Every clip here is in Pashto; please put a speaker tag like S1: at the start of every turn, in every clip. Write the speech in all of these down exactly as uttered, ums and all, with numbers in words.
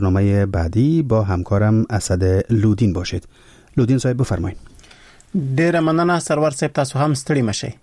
S1: برنامه بعدی با همکارم اسد لودین باشید. لودین صاحب بفرمایید.
S2: ډیره مننه سرور صاحب، تاسو هم ستړي مشئ.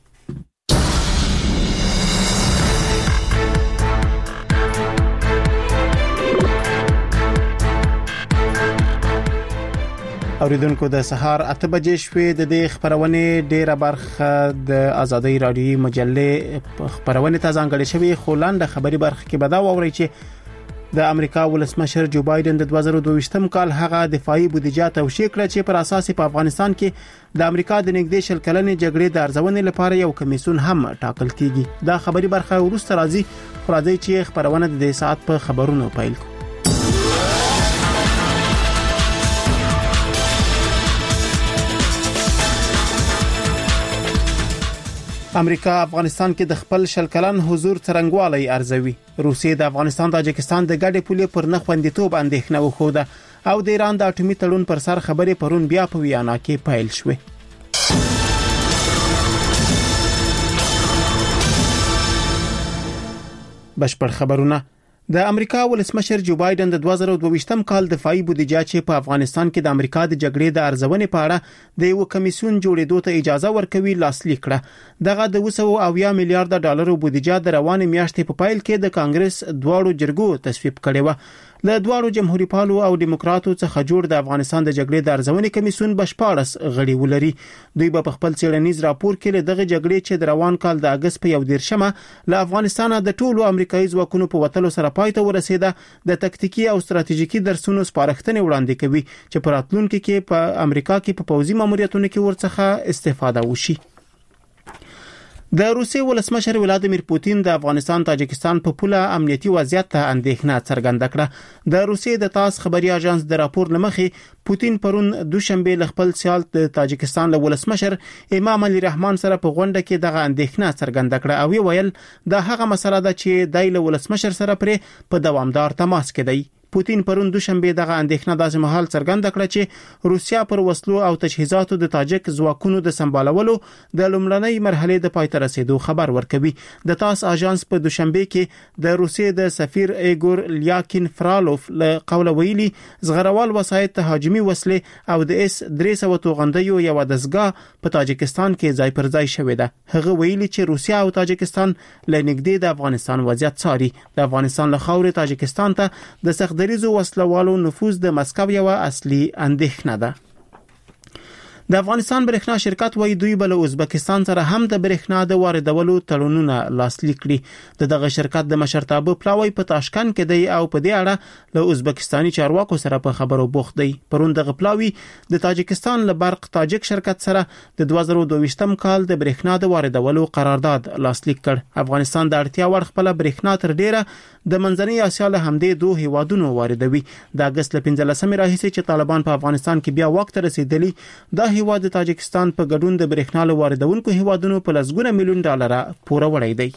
S2: اوریدونکو د سهار اته بجې شوې د دې خبرونه ډیره برخه د آزادۍ رادیوي مجلې خبرونه ته ځانګړې شوې، خو لاندې خبري برخه کې به دا ووري چې د امریکا ولسمشر جو بایدن د دوه زره دوه ویشتم کال هغه دفاعي بودیجه توشیح کړه چې پر اساس په افغانستان کې د امریکا د نږدې شل کلنې جګړې د ارزونې لپاره یو کمیسیون هم ټاکل کیږي. دا خبري برخه ورسته راځي، خو راځي چې خبرونه د دې ساعت په خبرونو پیل کړو. امریکا افغانستان کې د خپل شل کلن حضور څرنګوالي ارزوي. روسیې د افغانستان تاجکستان د ګډې پولې پر نه خوندیتوب اندېښنه وښوده او د ایران د اټومي تړون پر سر خبرې پرون بیا په ویانا کې پیل شوې. بشپړ خبرونه. د امریکا ولسمشر جو بایدن د دوه زره دوه ویشتم کال دفاعي بودیجه چې په افغانستان کې د امریکا د جګړې د ارزونې په اړه د یو کمیسیون جوړېدو ته اجازه ورکوي لاسلیک کړه. دغه د دوه سوه اویا میلیارډ ډالرو بودیجه د روانې میاشتې په پایل کې د کانګرس دواړو جرګو تصویب کړې و. له دواړو جمهوریت پالو او دیموکراتو څخه جوړ د افغانستان د جګړې د ارزونې کمیسیون بشپارس غړي ولري. دوی به په خپل څېړنیز راپور کې له دغه جګړې چې د روان کال د اگست په یو دیرشمه له افغانستان د ټولو امریکایي ځواکونو په وټلو سره پای ته ورسېده د تکتیکي او ستراتیژیکي درسونو سپارښتنې وړاندې کوي چې په راتلونکي کې په امریکا کې په پوځي ماموریتونو کې ورڅخه استفاده وشي. د روسیې ولسمشر ولادیمیر پوتین د افغانستان تاجکستان په پوله امنیتي وضعیت ته اندېښنه څرګنده کړه. د روسیې د تاس خبري اژانس د راپور لمخې پوتین پرون دوشنبه ل خپل سیال د تاجکستان له ولسمشر امام علي رحمان سره په غونډه کې دغه اندېښنه څرګنده کړه او ویل دا هغه مسله ده چې د ولسمشر سره پرې په دوامدار تماس کې دی. پوتین پرون دوشنبه دغه اندېښنه داسې مهال څرګنده کړه چې روسیا پر وسلو او تجهیزاتو د تاجک ځواکونو د سمبالولو د لومړنۍ مرحله د پای ته رسیدو خبر ورکوي. د تاس اژانس په دوشنبه کې د روسیې د سفیر ایګور لیاکین فرالوف له قوله ویلي زغروال وسایط تهاجمي وسلې او د اس درې سوه توغندیو یو دستګاه په تاجکستان کې ځای پر ځای شوې ده. هغه ویلي چې روسیا او تاجکستان له نږدې د افغانستان وضعیت څاري. د افغانستان له خاورې تاجکستان ته د سخت دریزو وسلوالو نفوذ د مسکو یو اصلي اندېښنه ده. د افغانستان برېښنا شرکت وایي دوی بل ازبکستان سره هم د برېښنا د واردولو تړونونه لاسلیک کړي. د دغه شرکت د مشرتابه پلاوی په تاشکند کې دی او په دې اړه له ازبکستاني چارواکو سره په خبرو بوخت دی. پرون دغه پلاوی د تاجکستان له برق تاجک شرکت سره د دوه زره دوه ویشتم کال د برېښنا د واردولو قرارداد لاسلیک کړ. افغانستان د اړتیا وړ خپل برېښنا تر ډیره د منځنۍ اسیا له همدې دوه هیوادونو واردوي. د اگست له پنځلسمې راهیسې چې طالبان په افغانستان کې بیا وخت رسیدلی دا هیواد د تاجکستان په ګډون د برېښنا له واردونکو هیوادونو په لسګونه میلیون ډالر پوره وړي دی.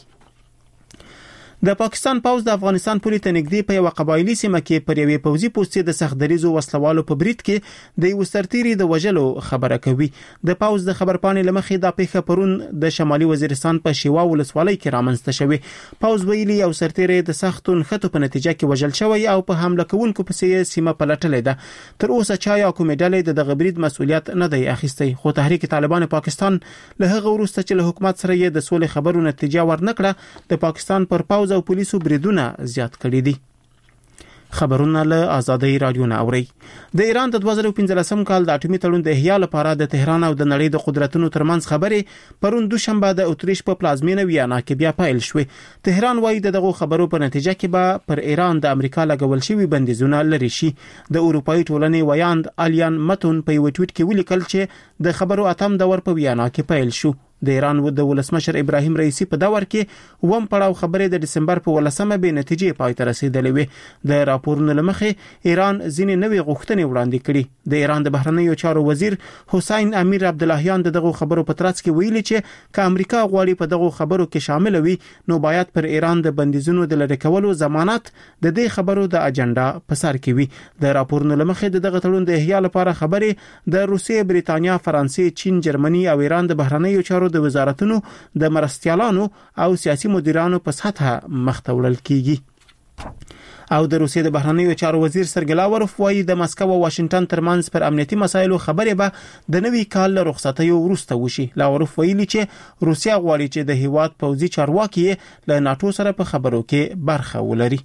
S2: د پاکستان پوځ د افغانستان پولې ته نږدې په یو قبایلی سیمه کې پر یوې پوځي پوستې د سختدریزو وسلوالو په برید کې د یو سرتیري د وژلو خبره کوي. د پوځ د خبرپاڼې لمخې دا پیښه پرون د شمالي وزیرستان په شیوا ولسوالۍ کې رامنځته شوې. پوځ ویلي یو سرتیري د سختو نښتو په نتیجه کې وژل شوی او په حمله کوونکو پسې سیمه پلټلې ده. تر اوسه چا یا کومې ډلې د دغه برید مسؤلیت نه دی اخیستی، خو تحریک طالبان پاکستان له هغه وروسته چې له حکومت سره یې د سولې خبرو نتیجه ورنکړه د پاکستان پر پوځ او پولیسو بریدونه زیات کړي دي. خبرونه له آزادۍ رادیو نه اوري. د ایران د دوه زره پنځلسم کال د اټومي تړون د احیا لپاره د تهران او د نړۍ د قدرتونو ترمنځ خبرې پرون دوشنبه د اتریش په پلازمینه ویانا کې بیا پیل شوې. تهران وايي دغه خبرو په نتیجه کې به پر ایران د امریکا لګول شوی بندیزونه لري شي. د اروپאי ټولنې ویاند الیان متون په یو ټویټ کې ولیکل چې د خبرو اتم دور په ویانا کې پیل شو. د ایران و د ولسمشر ابراهیم رئیسی په دور کې ووم پړاو خبرې د دسمبر په ولسمه به نتیجې پای ته رسیدلې وي. د راپورونو لمخې ایران ځینې نوې غوښتنې وړاندې کړي. د ایران د بهرنیو چارو وزیر حسین امیر عبداللهیان دغه خبرو په ترڅ کې ویلي چې که امریکا غواړي په دغه خبرو کې شامل وي نو باید پر ایران د بندیزونو د لری کولو ضمانت د دې خبرو د اجنډا په سر کې وي. د راپورونو لمخې دغه تړون د احیا لپاره خبرې د روسیې، بریتانیا، فرانسې، چین، جرمني او ایران د بهرنیو چارو د وزارتونو د مرستیالانو او سیاسي مدیرانو په سطحه مخ ته وړل کیږي. او د روسیې د بهرنیو چارو وزیر سرګی لاوروف وايي د مسکو او واشنگټن ترمنځ پر امنیتي مسایلو خبرې به د نوي کال له رخصتیو وروسته وشي. لاوروف ویلي چې روسیا غواړي چې د هیواد پوځي چارواکي له ناتو سره په خبرو کې برخه ولري.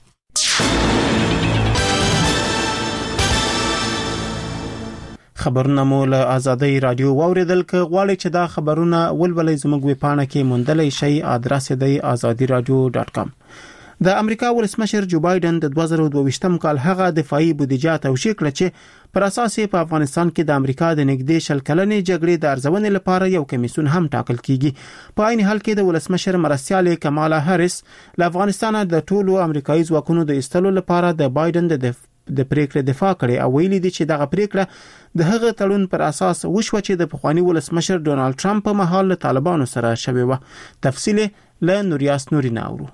S2: خبرونه مو له آزادۍ رادیو واوریدل. که غواړئ چې دا خبرونه ولولئ زموږ ویب پاڼه کې موندلی شئ. آدرس دی آزادي رادیو ډاټ کام. د امریکا ولسمشر جو بایدن د دوه زره دوه ویشتم کال هغه دفاعي بودیجه توشیح کړه چې پر اساس په افغانستان کې د امریکا د نږدې شل کلنې جګړې د ارزونې لپاره یو کمیسیون هم ټاکل کیږي. په عین حال کې د ولسمشر مرستیال کمالا هریس له افغانستان د ټولو امریکایي ځواکونو د ایستلو لپاره د بایدن د د پریکړې دفاع کړي او ویلي دي چې دغه پریکړه د هغه تړون پر اساس وشو چې د پخوانی ولسمشر ډونالد ټرمپ په مهال له طالبانو سره شوی و. تفصیل له نوریاس نوري ناورو.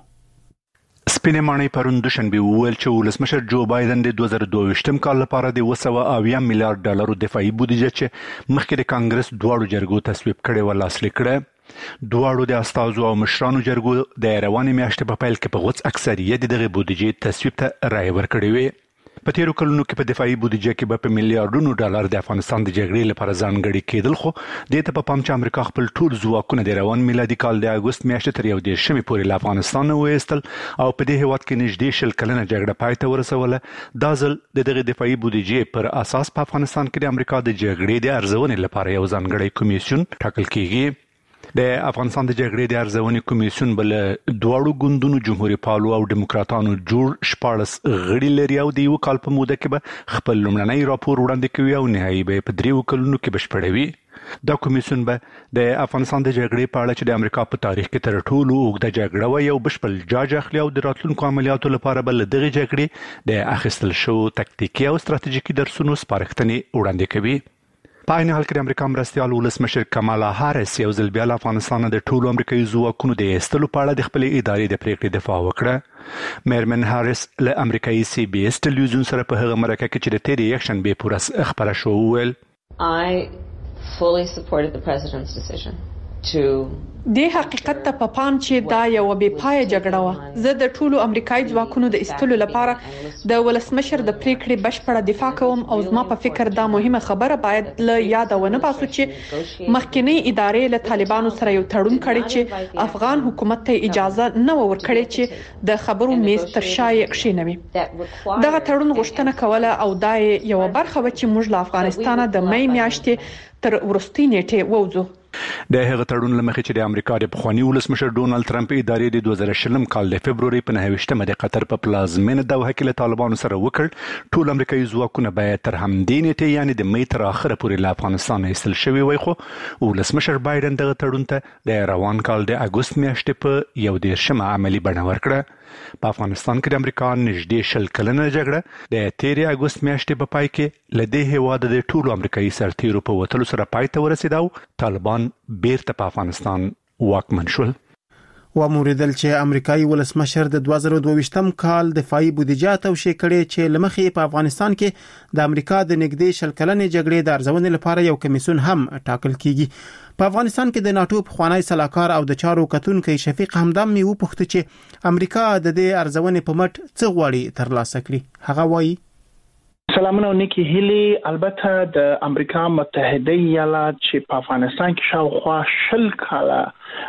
S3: سپینې ماڼۍ پرون دوشنبه وویل چې ولسمشر جو بایدن د دوه زره دوه ویشتم کال لپاره د دوه سوه اویا میلیارډ ډالرو دفاعي بودیجه چې مخکې د کانګرس دواړو جرګو تصویب کړي و لاسلیک کړه. دواړو د استازو او مشرانو جرګو د روانې میاشتې په پیل کې په غوڅ اکثریت دغه بودیجې تصویب ته رایه ورکړې وې. په تیرو کلونو کې په دفاعي بودیجه کې به په میلیارډونو ډالر د افغانستان د جګړې لپاره ځانګړي کېدل، خو دې ته په پام چې امریکا خپل ټول ځواکونه د روان میلادي کال د اګوست میاشتې تر یو دېرشمې پورې له افغانستان وایستل او په دې هیواد کې نږدې شل کلنه جګړه پای ته ورسوله. دا ځل د دغه دفاعي بودیجې پر اساس په افغانستان کې د امریکا د جګړې د ارزونې لپاره یو ځانګړی کمیسیون ټاکل کیږي. د افغانستان د جګړې د ارزونې کمیسیون بل دواړو ګوندونو جمهوریت پالو او دیموکراتانو جوړ شپاړس غړي لري او د یو کال په موده کې به خپل لومړنی راپور وړاندې کوي او نهایي به په دریو کلونو کې بشپړوي. دا کمیسیون به د افغانستان د جګړې په اړه چې د امریکا په تاریخ کې تر ټولو اوږده جګړه وه یو بشپړ جاج اخلي او د راتلونکو عملیاتو لپاره به له دغې جګړې د اخیستل شوو تکتیکي او ستراتیژیکي درسونو سپارښتنې وړاندې کوي. په عین حال کې د امریکا مرستیال ولسمشر کمالا هاریس یو ځل بیا له افغانستان د ټولو امریکایي ځواکونو د ایستلو په اړه د خپلې ادارې د پریکړې دفاع وکړه. میرمن هاریس له امریکایي سی بي اس ټلویزیون سره په هغه مرکه کې چې د تیرې یکشنبې پوره خبره شو وویل
S4: I fully supported the president's decision to
S5: د حقیقت ته په پام چې دا یو بې پای جګړه و. زه د ټولو امریکایي ځواکونو د ایستلو لپاره د ولسمشر د پریکړې بشپړه دفاع کوم او زما په فکر دا مهمه خبره باید له یاد ونه باسو چې مخکنی ادارې له طالبانو سره یو تړون کړی چې افغان حکومت ته اجازه نه ورکړي چې د خبرو میز تر شا یې کښینوي. دغه تړون غوښتنه کوله او دا یو برخه و چې موږ له افغانستان د مې میاشتې تر وروستۍ نیټې ووځو.
S3: د هغه تړون لمخې چې د امریکا د پخوانی ولسمشر ډونالد ټرمپ ادارې د دوه زره شلم کال د فبروري په نهه ویشتمه د قطر په پلازمینه دوحه کې له طالبانو سره وکړ، ټول امریکایي ځواکونه باید تر همدې نیټې یعنې د مې تر اخره پورې له افغانستان ایستل شوي وای. خو ولسمشر بایدن دغه تړون ته د روان کال د اګوست میاشتې په یو دېرشمه عملي بڼه ورکړه. په افغانستان کې د امریکا نږدې شل کلنه جګړه د تیرې اګوست میاشتې په پای کې له دې هیواده د ټولو امریکایي سرتیرو په وتلو سره پای ته ورسېده او طالبان بیرته په افغانستان واکمن شول.
S2: و موریدل چې امریکایي ولسمشر د دوه زره دوه ویشتم کال دفاعي بودیجه توشیح کړي چې لمخې په افغانستان کې د امریکا د نږدې شل کلنې جګړې د ارزونې لپاره یو کمیسیون هم ټاکل کیږي. په افغانستان کې د ناتو پخوانی سلاکار او د چارو کتونکو شفیق همدم یو پوښتنه چې امریکا د دې ارزونې په مټ څه غواړي ترلاسه کړي. هغه وایي
S6: سلامونه او نیکی هیلی. البته د امریکا متحده ایالات چې په افغانستان کې شاوخوا شل کاله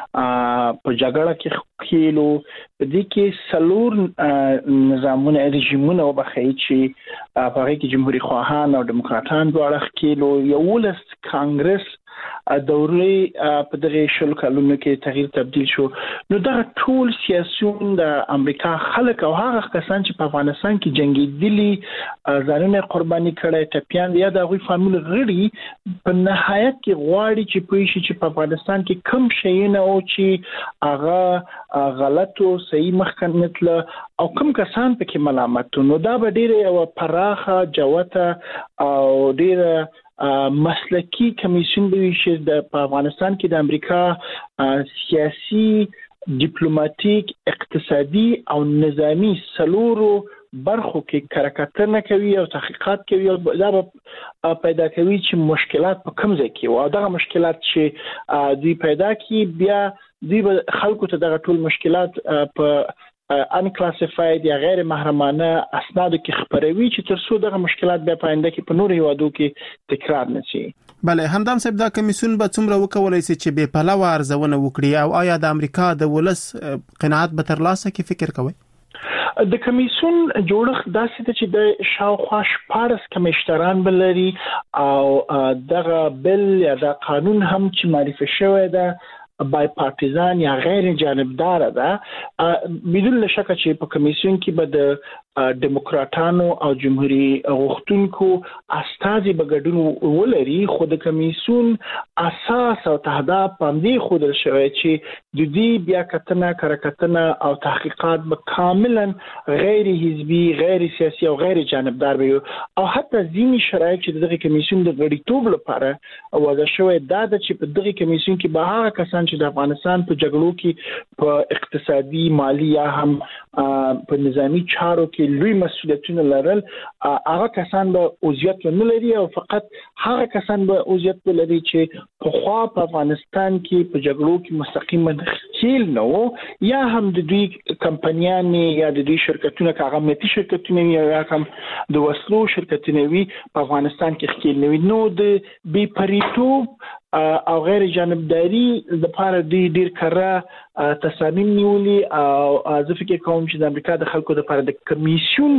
S6: په جګړه کې کېلو په دې کې سلور نظامونه رژیمونه وبخي چې په هغه کې جمهوریت خواهان او دیموکراتان دواړه کېلو یولس کانګرس دورې په دغه شل کلونو کې تغییر تبدیل شو. نو دا ټول سیاسيون د امریکا خلک او هغه کسان چې په افغانستان کې جنگیدلي ځانونه قرباني کړي ټپيان یا د غوي فامیل غړي په نهایت کې غواړي چې پوه شي چې په افغانستان کې کم شي نه او چې هغه غلط او صحیح مخکنه او کم کسان پکې ملامت. نو دا به ډیره پراخه جوته او ډیره مسلکی کمیسیون به چې د افغانستان کې د امریکا سیاسي ډیپلوماټیک اقتصادي او نظامی سلورو برخو کې کارکتنه کوي او تحقیقات کوي او دا به پیدا کوي چې مشکلات په کوم ځای کې او دغه مشکلات چې دوی پیدا کی بیا دوی خلکو ته دغه ټول مشکلات په ان کلاسیفاید یا غیر محرمانه اسناد کې خبروي چې تر څو دغه مشکلات بیا پاینده کې په نور هیوادو کې تکرار نشي.
S2: بله همدام صاحب دا کمیسیون به څومره وکولای شي چې بې پلوه ارزونه وکړي او آیا د امریکا د ولس قناعت به ترلاسه کړي فکر کوئ؟
S6: د کمیسیون جوړښت داسې ده چې د شاوخوا شپاړس کمیشنران بلري او دغه بل یا د قانون هم چې معرفي شوی ده بای پارتیزان یا غیر جانبدار ده بدون شک چې په کمیسیون کې به د ډیموکراټانو او جمهوریت غوښتونکو استازي به ګډون ولري خو د کمیسیون اساس او تهداب باندې خودل شوی چې د دې بیا کتنه کارکتنه او تحقیقات به کاملا غیر حزبي غیر سیاسي او غیر جانبدار وي او حتی ځینی شرایط چې دغه کمیسیون د غړیتوب لپاره وضع شوی دا چې په دغه کمیسیون کې به هغه کسان چې د افغانستان په جګړو کې په اقتصادي مالی یا هم په نظامی چارو کې لوی مسؤلیتونه لرل هغه کسان به عضویت نه لري او فقط هغه کسان به عضویت لري چې په خوا په افغانستان کې په جګړو کې مستقیما خیل نو یا هم د دوی کمپنیان یا د دوی شرکتونه کاغه ملي شرکتونه یا هم د وسلو شرکتونه وي په افغانستان کې خیل نو نو د بي پریتوب او غیر جانبداري د لپاره د ډیر کړه تصامیم نیولي او زه فکر کوم چې د امریکا د خلکو لپاره د کمیسیون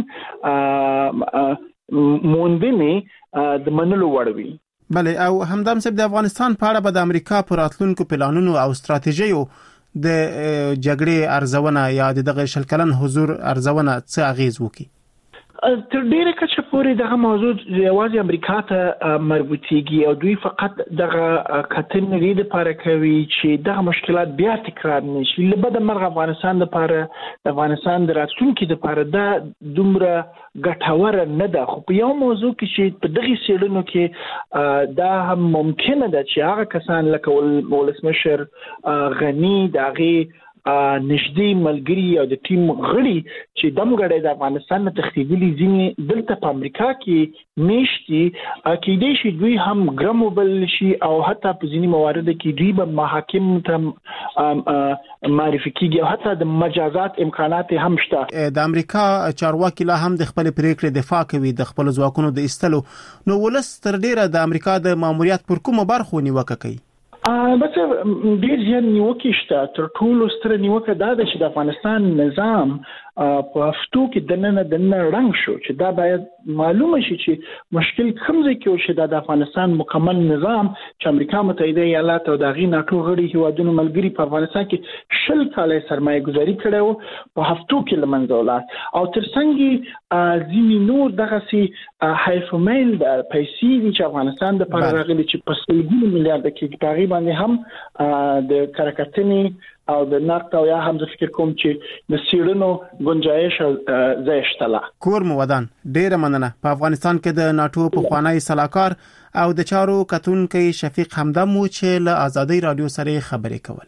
S6: موندنې د منلو وړ وي.
S2: بله او همدام صاحب د افغانستان په اړه به د امریکا پر راتلونکو پلانونو او ستراتیژیو د جګړې ارزونه یا دغه شل کلن حضور ارزونه څه اغیز وکړي؟
S6: تر ډیره کچه پورې دغه موضوع یوازې امریکا ته مربوطیږي او دوی فقط دغه کتنې لري لپاره کوي چې دغه مشکلات بیا تکرار نشي. لبد مرغ افغانستان لپاره د افغانستان د راتلونکي لپاره دا دومره ګټوره نه ده خو په یو موضوع کې چې په دغه سیړنو کې دا هم ممکنه ده چې هغه کسان لکه ولسمشر غنی دغه نږدې ملګری او د ټیم غړي چې دمګړې د افغانستان نه تختیدلي ځینې دلته په امریکا کې میشتي کېدای شي دوی هم ګرموبل شي او حتی په ځینې موارد کې دوی به محاکم ته معرفي کیږي او حتی د مجازات امکانات هم شته.
S2: د امریکا چارواکي لا هم د خپل پریکړې دفاع کوي د خپل ځواکونو د ایستلو نو ولس تر ډیره د امریکا د ماموریت پر کومه برخه نیوکه کوي؟
S6: بس ډیر ځین نیوکه شته. تر ټولو ستر نیوکه دا ده چې د افغانستان نظام په هفتو کې دننه دننه رنګ شو چې دا باید معلومه شي چې مشکل کوم ځای کې و چې د افغانستان مکمل نظام چې امریکا متحده ایالات او د غي ناتو غړي هیوادونو ملګری په افغانستان کې شل کاله سرمایه گذاري کړې و په هفتو کې لمنځه ولاړ او ترڅنګ ځینی نور دغه سي حیف میل د پیسې چې افغانستان د پر راغلي چې په سلګونو میلیارډ کې تقریبا هم د کارکتنې او د نقد او یا هم د فکر کوم چې د سیړنو گنجائش زیشتله.
S2: کور مو ودان ډیره مننه. په افغانستان کې د ناتو په خوانی سلاکار او د چارو کتونکو شفیق همدم مو چې له آزادۍ رادیو سره خبرې کول.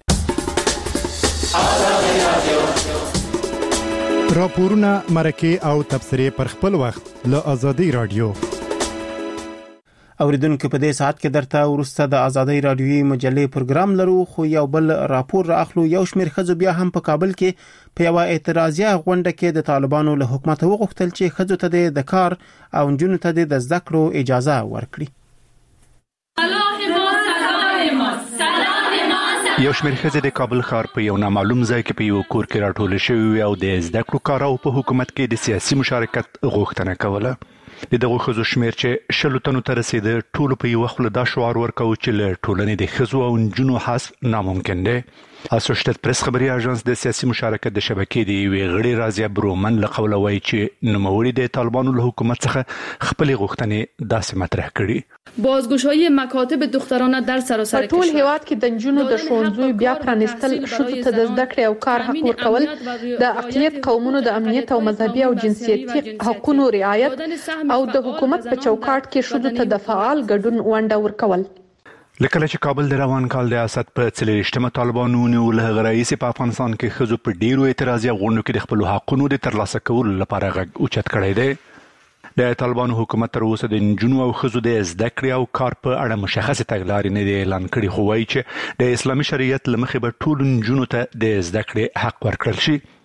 S7: راپورونه مرکه او تبصره پر خپل وخت له آزادۍ رادیو.
S2: اوریدونکو په دې ساعت کې درته ورسته د آزادۍ رادیوي مجلې پروګرام لرو خو یو بل راپور راخلو. یو شمېر ښځو بیا هم په کابل کې په یو اعتراضیه غونډه کې د طالبانو له حکومت وغوښتل چې ښځو ته د کار او نجونو ته د زده کړو اجازه ورکړي.
S3: یو شمېر ښځې د کابل ښار په یو نامعلوم ځای کې په یو کور کې راټول شوي او د زده کړو کارو په حکومت کې د سیاسي مشارکت غوښتنه کوله. د دغه ښځو شمېر چې شلو تنو ته رسیده ټولو په یو خپل دا شعار ورکاو چې له ټولنې د ښځو او نجونو حذف ناممکن دی. اسوشییټډ پریس خبري اژانس د سیاسي مشارکت د شبکې دی وی غړي رازیا برومن له قوله وایي چې نوموړي د طالبانو له حکومت څخه خپل غوښتنې داسې مطرح کړي.
S8: بازگشایی مکاتب دخترانه در سراسر
S5: کشور. ټول هیواد کې د نجونو د ښوونځیو بیا پرانیستل، ښځو ته د زده کړې او کار حق ورکول، د اقلیت قومونو د امنیت او مذهبي او جنسیتي حقوقو رعایت او د حکومت په چوکاټ کې ښځو ته د فعال ګډون ونډه ورکول.
S3: لکه چې کابل د روان کال د اسد په څلېشتمه طالبانو له غرایز په افغانستان کې ښځو په ډیرو اعتراضي غونډو کې د خپل حقوقو د ترلاسه کولو لپاره غږ اوچت کړی دی. د طالبانو حکومت تر اوسه د نجونو او ښځو د زده کړې او کار په اړه مشخصه تګلارې نه دی اعلان کړی خو وایي چې د اسلامي شریعت له مخې به ټول نجونو ته د زده کړې حق ورکړل شي.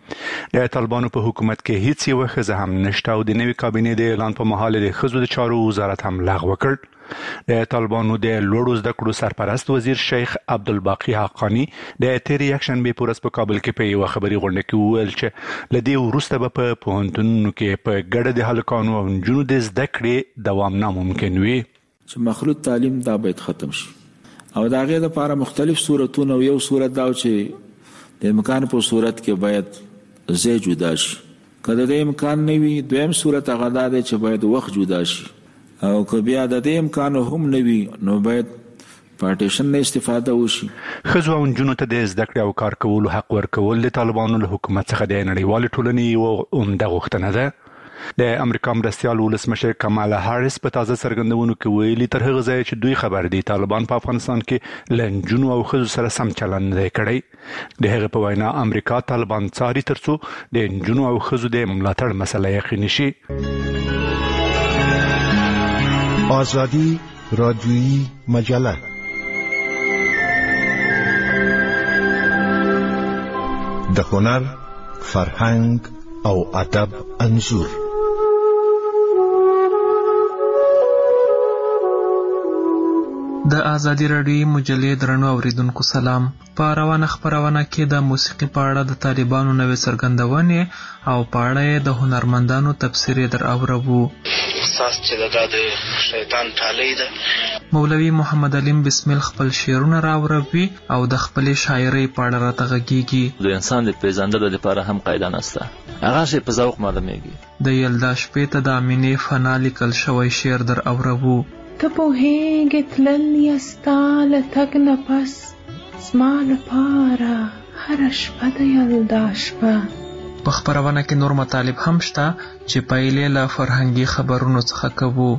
S3: د طالبانو په حکومت کې هیڅ یو ښځه هم نشته او د نوي کابینې د اعلان په مهال د ښځو د چارو وزارت هم لغوه کړ. د طالبانو د لوړو زده کړو سرپرست وزیر شیخ عبدالباقی حقانی د تیرې یکشنبې په ورځ په کابل کې په یوه خبري غونډه کې وویل چې له دې وروسته به په پوهنتونونو کې په ګډه د هلکانو او نجونو د زده کړې دوام ناممکن وي.
S9: چې مخلوط تعلیم دا باید ختم شي او دا غي د لپاره مختلف صورتونه او یو صورت دا چې د امکان په صورت کې باید زی جدا شي. کله د امکان نه وي دویم صورت هغه دا دی چې باید وخت جدا شي او که بیا د دې امکان هم نه وي نو باید پارټیشن نه استفاده وشي.
S3: ښځو او نجونو ته د زده کړې او کار کولو حق ورکول د طالبانو له حکومت څخه د نړیوالې ټولنې یوه عمده غوښتنه ده. د امریکا مرستیال ولسمشر کمالا هاریس په تازه څرګندونو کې ویلي تر هغه ځایه چې دوی خبر دي طالبان په افغانستان کې له نجونو او ښځو سره سم چلند نه کړی. د هغه په وینا امریکا طالبان څاري ترڅو د نجونو او ښځو د ملاتړ مسله یقیني شي.
S10: آزادی رادیویی مجله د هنر، فرهنګ او ادب انځور.
S11: د ازادي راډیوي مجلې درنو اوریدونکو سلام. په روانه خبرونه کې د موسیقي په اړه د طالبانو نوې څرګندونې او په اړه د هنرمندانو تفسیر در اورو.
S12: احساس چې د شیطان ټالی ده.
S11: مولوي محمد علیم بسمل خپل شعرونه راوروي او د خپل شاعرۍ په اړه راته غږیږي.
S13: د انسان د پیژندلو لپاره هم قاعده نشته، هغه شی په ذوق معلومیږي.
S11: د یلدا شپې ته د امینې فنا لیکل شوی شعر در اورو.
S14: ته پوهیږې تلل یستا له تګ نه پس زما لپاره هره شپه د یلدا شپه.
S11: په خبرونه کې نور مطالب هم شته چې پایلې له فرهنګي خبرونو څخه کوو.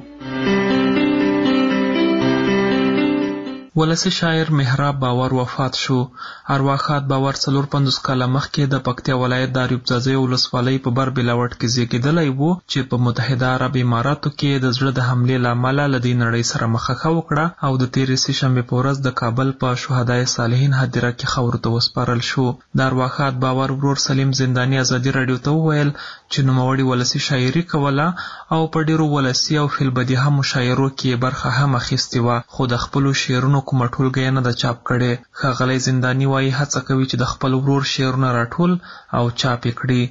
S11: ولسی شاعر مهراب باور وفات شو. ارواښاد باور څلور پنځوس کاله مخکې د پکتیا ولایت د اریوب ځاځي ولسوالۍ په بر بلاوټ کې زیږېدلی و چې په متحده عرب اماراتو کې د زړه د حملې له امله له دې نړۍ سره مخه وکړه او د تېرې سهشنبې په ورځ د کابل په شهدای صالحین هدیره کې خاورو ته وسپارل شو. د ارواښاد باور ورور سلیم زنداني ازادي راډیو ته وویل چې نوموړي ولسی شاعري کوله او په ډېرو ولسي او فلبدیها مشاعرو کې برخه هم اخیستې وه، خو د خپلو شعرونو کومه ټولګه یې نه ده چاپ کړې. ښاغلی زنداني وایي هڅه کوي چې د خپل ورور شعرونه راټول او چاپ یې کړي.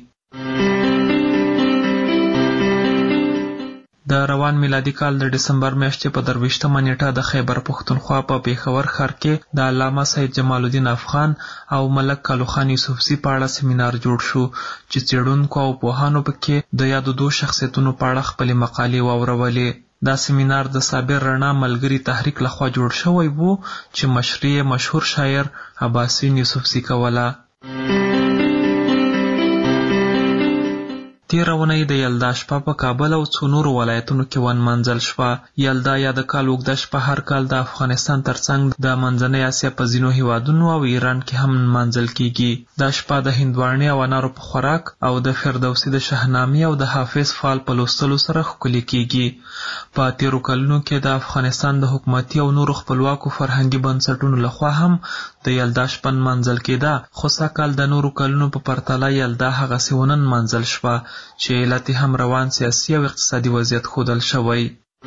S11: د روان میلادي کال د ډسمبر میاشتې په درویشتمه نیټه د خیبر پښتونخوا په پیښور ښار کې د علامه سید جمال الدین افغان او ملک کالوخان یوسفزي په اړه سیمینار جوړ شو چې څېړونکو او پوهانو پکې د یادو دوو شخصیتونو په اړه خپلې مقالې واورولې. دا سیمینار د صابر رڼا ملګری تحریک لخوا جوړ شوی وو چې مشري مشهور شاعر عباسین یوسفزي کوله. تیره اونۍ د یلدا شپه په کابل او څو نورو ولایتونو کې ونمانځل شوه. یلدا یا د کال اوږده شپه هر کال د افغانستان ترڅنګ د منځنۍ اسیا په ځینو هیوادونو او ایران کې هم نمانځل کیږي. دا شپه د هندواڼې او انارو په خوراک او د فردوسي د شاهنامې او د حافظ فال په لوستلو سره ښکلې کیږي. په تیرو کلونو کې د افغانستان د حکومتي او نورو خپلواکو فرهنګي بنسټونو لخوا هم د یلدا شپه نمانځل کېده، خو سږکال د نورو کلونو په پرتله یلدا هغسې ونه نمانځل شوه چې علت هم روان سیاسي او اقتصادي وضعیت ښودل شوی.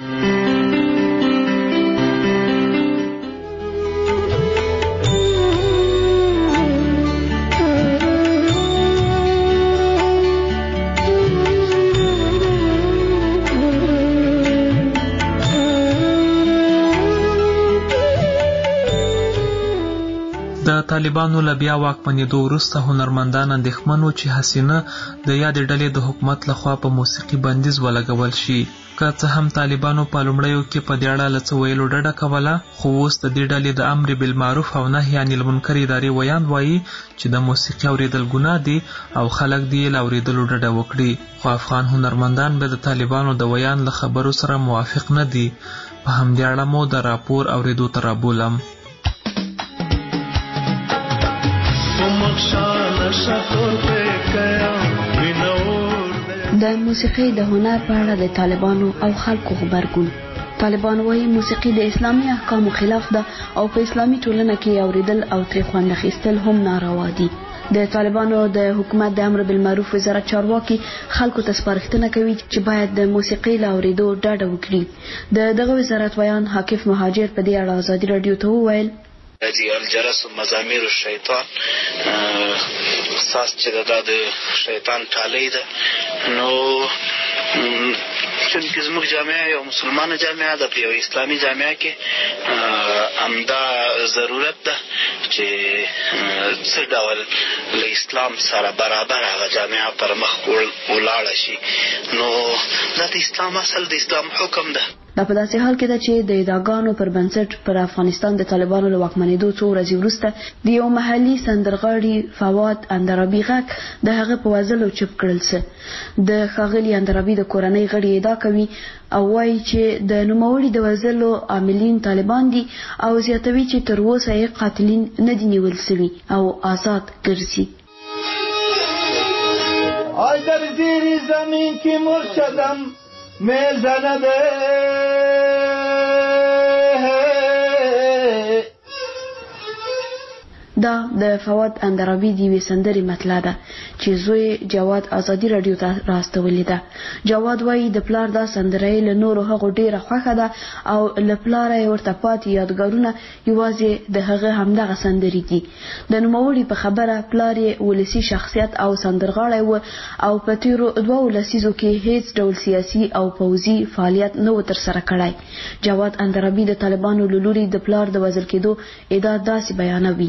S11: د طالبانو له بیا واکمنېدو وروسته هنرمندان اندېښمن وو چې حسینه د یادې ډلې د حکومت لخوا په موسیقي بندیز ولګول شي. که څه هم طالبانو په لومړیو کې په دې اړه له څه ویلو ډډه کوله، خو اوس د دې ډلې د امر بالمعروف او نهي عن المنکر ادارې ویاند وایي چې د موسیقي اوریدل ګناه دي او خلک دې له اوریدلو ډډه وکړي. خو افغان هنرمندان به د طالبانو د ویاند له خبرو سره موافق نه دي. په همدې اړه مو د راپور اوریدو ته رابولم.
S15: د موسیقي د هنر په اړه د طالبانو او خلکو خبرګون. طالبان وايي موسیقي د اسلامي احکامو خلاف ده او په اسلامي ټولنه کې اوریدل او ترې خوند اخیستل هم ناروا دي. د طالبانو د حکومت د امر بالمعروف وزارت چارواکي خلکو ته سپارښتنه کوي چې باید د موسیقي له اورېدو ډډه وکړي. د دغه وزارت ویان حقیف مهاجر په دې اړه ازادي راډیو ته وویل:
S12: دي الجرس و مزامیر الشیطان احساس چې دا د شیطان ټالی ده، نو چون که زموږ جامعه یو مسلمانه جامعه ده، په یو اسلامي جامعه کې همدا ضرورت ده چې څه ډول له اسلام سره برابر هغه جامعه پر مخ ولاړه شي. نو دا د اسلام اصل د اسلام حکم ده.
S15: دا په داسې حال کې ده چې د ادعاګانو پر بنسټ پر افغانستان د طالبانو له واکمنېدو څو ورځې وروسته د یو محلي سندرغاړي فواد اندرابي غږ د هغه په وژلو چوپ کړل څه. د ښاغلي اندرابي د کورنۍ غړي ادعا کوي او وایي چې د نوموړي د وژلو عاملین طالبان دي او زیاتوي چې تر اوسه یې قاتلین نه دي نیول سوي او آزاد ګرځي.
S16: آی در زیر زمین که مرشدم میزنده
S15: دا د فواد اندرابي د یوې سندرې مطلع ده چې زوی جواد ازادي راډیو ته راستولې ده. جواد وایي د پلار دا سندره یې له نورو هغو ډېره خوښه ده او له پلاره یې ورته پاتې یادګارونه یوازې د هغه همدغه سندرې دي. د نوموړي په خبره پلار یې ولسي شخصیت او سندرغاړی و او په تېرو دوو لسیزو کې هیڅ ډول سیاسي او پوځي فعالیت نه و ترسره کړی. جواد اندرابي د طالبانو له لوري د پلار د وژل کېدو ادعا داسې بیانوي: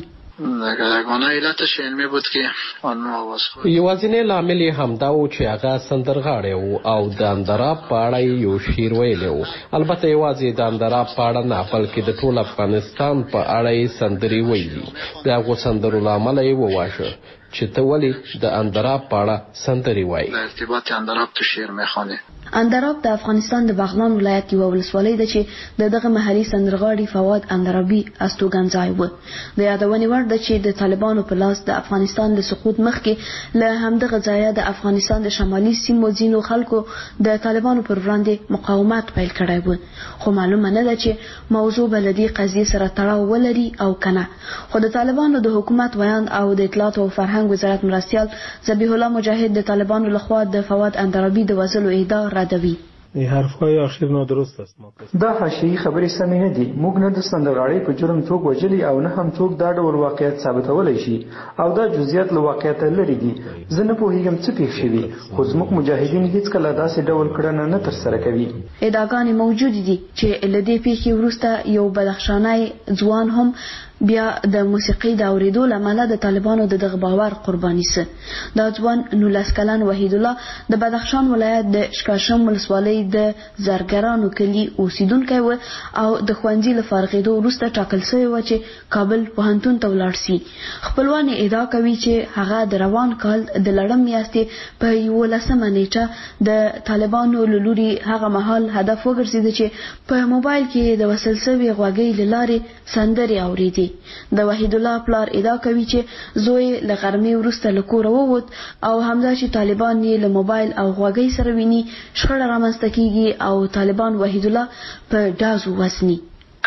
S12: یگانه علتش علمی بود که آن آواز خورد.
S17: یوازینی لامل یې همدا و چې هغه سندرغاړی و او د اندراب په اړه یو شعر ویلی و. البته یوازې د اندراب په اړه نه بلکې د ټول افغانستان په اړه یې سندرې ویلي. د هغو سندرو له امله یې وواژه چې ته ولې د اندراب په اړه سندرې وایي.
S12: در ارتباط اندراب تو شعر میخوانه.
S15: اندراب د افغانستان د بغلان ولایت یوه ولسوالۍ ده چې د دغه محلي سندرغاړي فواد اندرابي استوګنځای و. د یادونې وړ ده چې د طالبانو په لاس د افغانستان د سقوط مخکې له همدغه ځایه د افغانستان د شمالي سیمو ځینو خلکو د طالبانو پر وړاندې مقاومت پیل کړی و، خو معلومه نه ده چې موضوع به له دې قضیې سره تړاو ولري او که نه. خو د طالبانو د حکومت ویان او د اطلاعات او فرهنګ وزارت مرستیال ذبیح الله مجاهد د طالبانو لخوا د فواد اندرابي د وژلو ادعا ردوي.
S18: این حرفهای اخیر نادرست است.
S19: دا حاشیه‌ای خبرې سمې نه دي. موږ نه د سندرغاړي په جرم څوک وژلي او نه هم څوک دا ډول واقعیت ثابتولی شي او دا جزئیات له واقعیته لرې دي. زه نه پوهیږم څه پېښ شوي، خو زموږ مجاهدین هیڅکله داسې ډول کړنه نه ترسره کوي.
S15: ادعاګانې موجودې دي چې له دې پیښې وروسته یو بدخشانی ځوان هم بیا د موسیقي د اورېدو له امله د طالبانو د دغه باور قرباني سه. دا ځوان نولس کلن وحید الله د بدخشان ولایت د شکاشم ولسوالۍ د زرګرانو کلي اوسیدونکی و او د ښوونځي له فارغېدو وروسته ټاکل سوی و چې کابل پوهنتون ته ولاړ سي. خپلوان یې ادعا کوي چې هغه د روان کال د لړم میاشتې په یولسمه نیټه د طالبانو له لوري هغه مهال هدف وګرځېده چې په موبایل کې د وصل سوي غوږۍ له لارې سندرې اورېدې. د وحید الله پلار ادعا کوي چې زوی له غرمې وروسته له کوره ووت او همدا چې طالبان یې له موبایل او غوږۍ سره ویني شخړه رامنځته کیږي او طالبان وحید الله په ډازو وسني.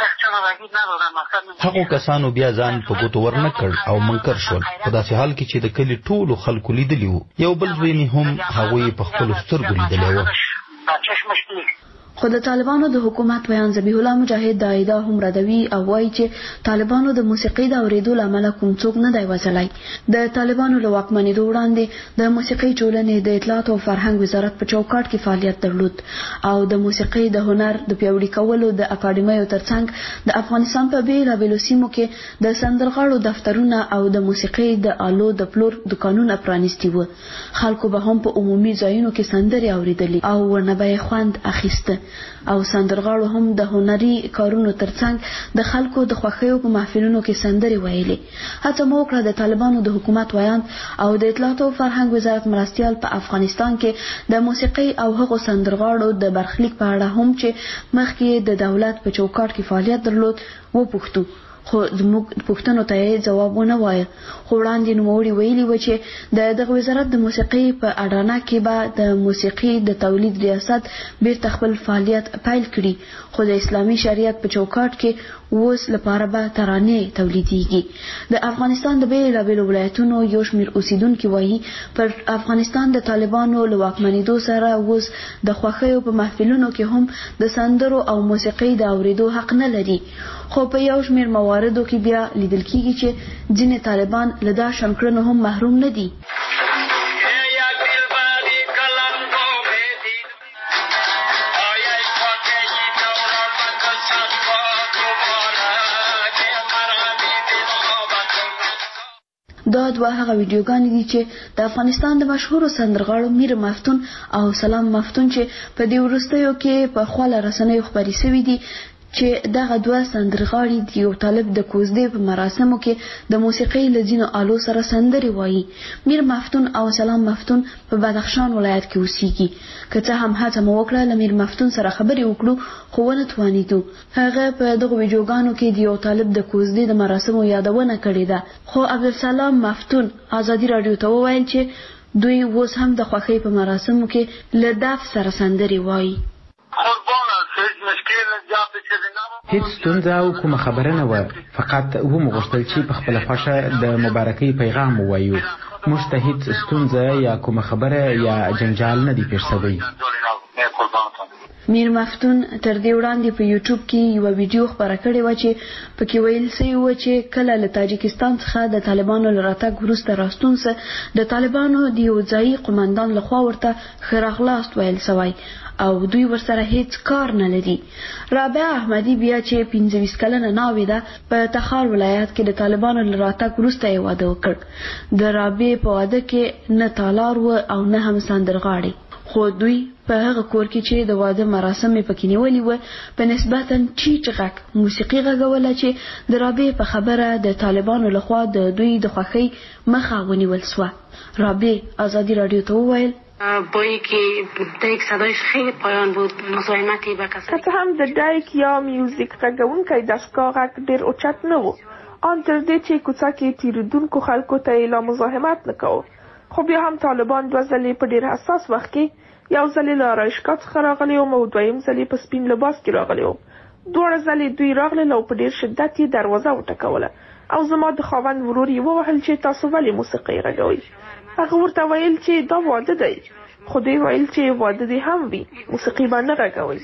S20: هغو کسانو بیا ځان په ګوتو ورنه کړ او منکر شول، په داسې حال کې چې د کلي ټولو خلکو لیدلی وو. یو بل زوی مې هم هغوی په خپلو سترګو لیدلی و.
S15: خو د طالبانو د حکومت ویان ذبیح الله مجاهد د ادعا هم ردوي او وایي چې طالبانو د موسیقي د اورېدو له امله کوم څوک نه دی وژلی. د طالبانو له واکمنېدو وړاندې د موسیقي ټولنې د اطلاعات او فرهنګ وزارت په چوکاټ کې فعالیت درلود او د موسیقي د هنر د پیاوړي کولو د اکاډمیو ترڅنګ د افغانستان په بېلابېلو سیمو کې د سندرغاړو دفترونه او د موسیقي د آلو د پلور دکانونه پرانیستي وو. خلکو به هم په عمومي ځایونو کې سندرې اورېدلې او ورنه به یې خوند اخیسته او سندرغاړو هم د هنري کارونو ترڅنګ د خلکو د خوښیو په محفلونو کې سندرې ویلې. هڅه مو وکړه د طالبانو د حکومت ویان او د اطلاعات او فرهنګ وزارت مرستیال په افغانستان کې د موسیقي او هغو سندرغاړو د برخلیک په اړه هم چې مخکې د دولت په چوکاټ کې فعالیت درلود وپوښتو، خو زموږ پوښتنو ته جواب ونه وایه. خو وړاندې نوموړي ویلي و چې د دغه وزارت د موسیقي په اډانه کې به د موسیقي د تولید ریاست بیرته خپل فعالیت پیل کړي، خو د اسلامي شریعت په چوکاټ کې اوس لپاره به ترانې تولیدېږي. د افغانستان د بېلابېلو ولایتونو یو شمېر اوسیدونکي وایي پر افغانستان د طالبانو له واکمنېدو سره اوس د خوښیو په محفلونو کې هم د سندرو او موسیقۍ د اورېدو حق نه لري. خو په یو شمېر مواردو کې بیا لیدل کېږي چې ځینې طالبان له دا شنکړنو هم محروم نه دي. دا دوه هغه ویډیوګانې دي چې د افغانستان د مشهورو سندرغاړو میر مفتون او سلام مفتون چې په دې وروستیو کې په خواله رسنیو خپرې شوي دي چې دغه دوه سندرغاړي د یو طالب د کوزدې په مراسمو کې د موسیقۍ له ځینو آلو سره سندرې وایي. میر مفتون او سلام مفتون په بدخشان ولایت کې اوسېږي. که څه هم هڅه مو وکړه له میر مفتون سره خبرې وکړو خو ونه توانېدو. هغه په دغو ویډیوګانو کې د یو طالب د کوزدې د مراسمو یادونه کړې ده. خو عبدالسلام مفتون ازادي راډیو ته وویل چې دوی اوس هم د خوښۍ په مراسمو کې له دف سره سندرې وایي.
S21: هیڅ ستونزه او کومه خبره نه وه، فقط و مو غوښتل چې په خپله خوښه د مبارکۍ پیغام ووایو. موږ ته هیڅ ستونزه یا کومه خبره یا جنجال نه دی پیښ شوی.
S15: میر مفتون تر دې وړاندې په یوټیوب کې یوه ویډیو خپره کړې وه چې پکې ویل سوي وه چې کله له تاجکستان څخه د طالبانو له راتګ وروسته راستون سه د طالبانو د یو ځایي قمندان لخوا ورته ښه راغلاست ویل سوی او دوی ورسره هیڅ کار نه لري. رابعه احمدي بیا چې پنځه ویشت کلنه ناوې ده په تخار ولایت کې د طالبانو له راتګ وروسته یې واده وکړ. د رابعې په واده کې نه تالار و او نه هم سندرغاړي، خو دوی په هغه کور کې چې د واده مراسم یې پکې نیولي وه په نسبتا ټیټ غږ موسیقي غږوله چې د رابعې په خبره د طالبانو لخوا د دوی د خوښۍ مخه ونیول سوه. رابعې ازادي راډیو ته وویل
S22: با اینکه دایک صدایش خیلی پایان بود، مزاحمتی به کسانی
S14: که هم د دایک یا میوزیک غږونکی دستگاه غږ ډېر اوچت نه و، آن تر دې چې کوڅه کې تېرېدونکو خلکو ته یې لا مزاحمت نه کوه. خو بیا هم طالبان دوه ځلې په ډېر حساس وخت کې یو ځلې له آرایشګاه څخه راغلی وم او دویم ځلې په سپین لباس کې راغلی وم. دواړه ځلې دوی راغلل او په ډېر شدت یې دروازه وټکوله او زما د خاوند ورور یې ووهل چې تاسو ولې موسیقۍ غږوئ. هغه ورته ویل چې دا واده دی، خو دوی ویل چې واده دې هم وي موسیقي به نه غږوئ.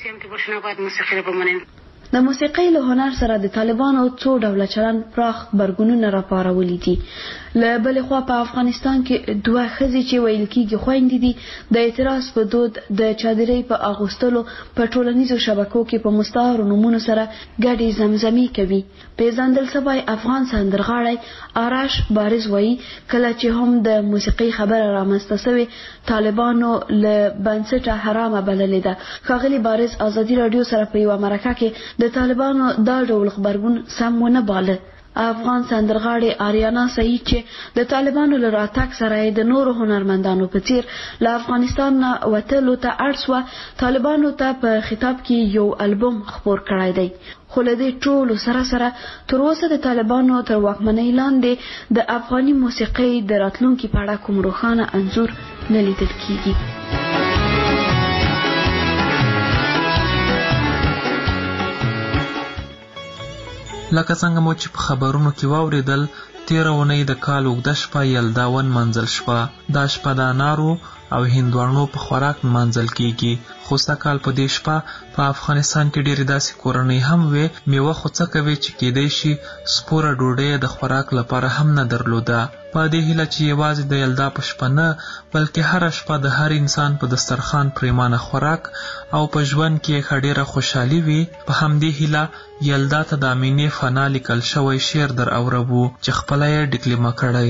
S15: د موسیقۍ له هنر سره د طالبانو څو ډوله چلن پراخ غبرګونونه راپارولي دي. له بلې خوا په افغانستان کې دوه ښځې چې ویل کېږي خویندې دي د اعتراض په دود د چادرۍ په اغوستلو په ټولنیزو شبکو کې په مستعارو نومونو سره ګډې زمزمې کوي. پیژندل سوی افغان سندرغاړی آرش بارز وایي کله چې هم د موسیقۍ خبره رامنځته سوې طالبانو له بنسټه حرامه بللې ده. ښاغلي بارز ازادي راډیو سره په یوه مرکه کې د طالبانو دا ډول خبرګون سم ونه باله. افغان سندرغاړي آریانا سعید چې د طالبانو له راتګ سره د نورو هنرمندانو په څیر له افغانستان نه وتلو ته اړ سوه، طالبانو ته په خطاب کې یو البوم خپور کړی دی. خو له دې ټولو سره سره تر اوسه د طالبانو تر واکمنۍ لاندې د افغاني موسیقۍ د راتلونکي په اړه کوم روښانه انځور نه لیدل کېږي.
S11: لکه څنګه مو چې په خبرونو کې واوریدل، تیره اونۍ د کال اوږده شپه یلداون منځل شپه. دا شپه د انارو او هندواڼو په خوراک منځل کیږي. خو سږکال په دې شپه په افغانستان کې ډېرې داسې کورنۍ هم وې میوه خو څه کوي چې کیدای شي سپوره ډوډۍ د خوراک لپاره هم نه درلوده. په دې هیله چې یوازې د یلدا په شپه نه بلکې هره شپه د هر انسان په دسترخوان پریمانه خوراک او په ژوند کې ښه ډېره خوشحالي وي، په همدې هیله یلدا ته د امینې فنا لیکل شوی شعر در اوربو چې خپله یې ډکلیمه کړی.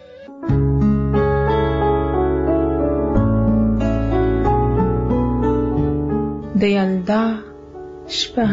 S14: د یلدا شپه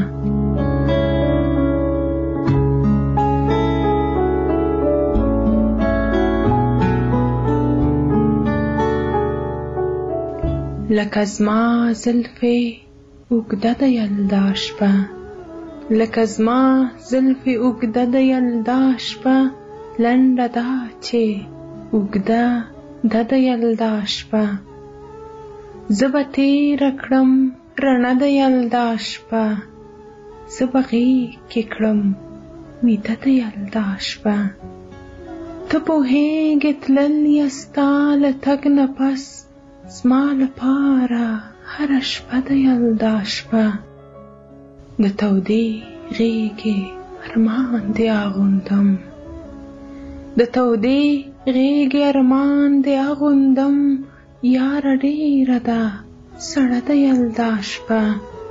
S14: لکه زما زلفې اوږده د یلدا شپه،
S1: لکه زما زلفې اوږده د یلدا شپه لنډه ده چې اوږده ده د یلدا شپه زه به تېره کړم رڼه د یلدا شپه زه به غېږ کې کړم ویده د یلدا شپه ته پوهېږې تلل یې ستا له تګ نه پس زما لپاره هره شپه د یلدا شپه د تودې غېږې ارمان دې اغوندم د تودې غېږې ارمان دې اغوندم یاره ډېره ده سړه د یلدا شپه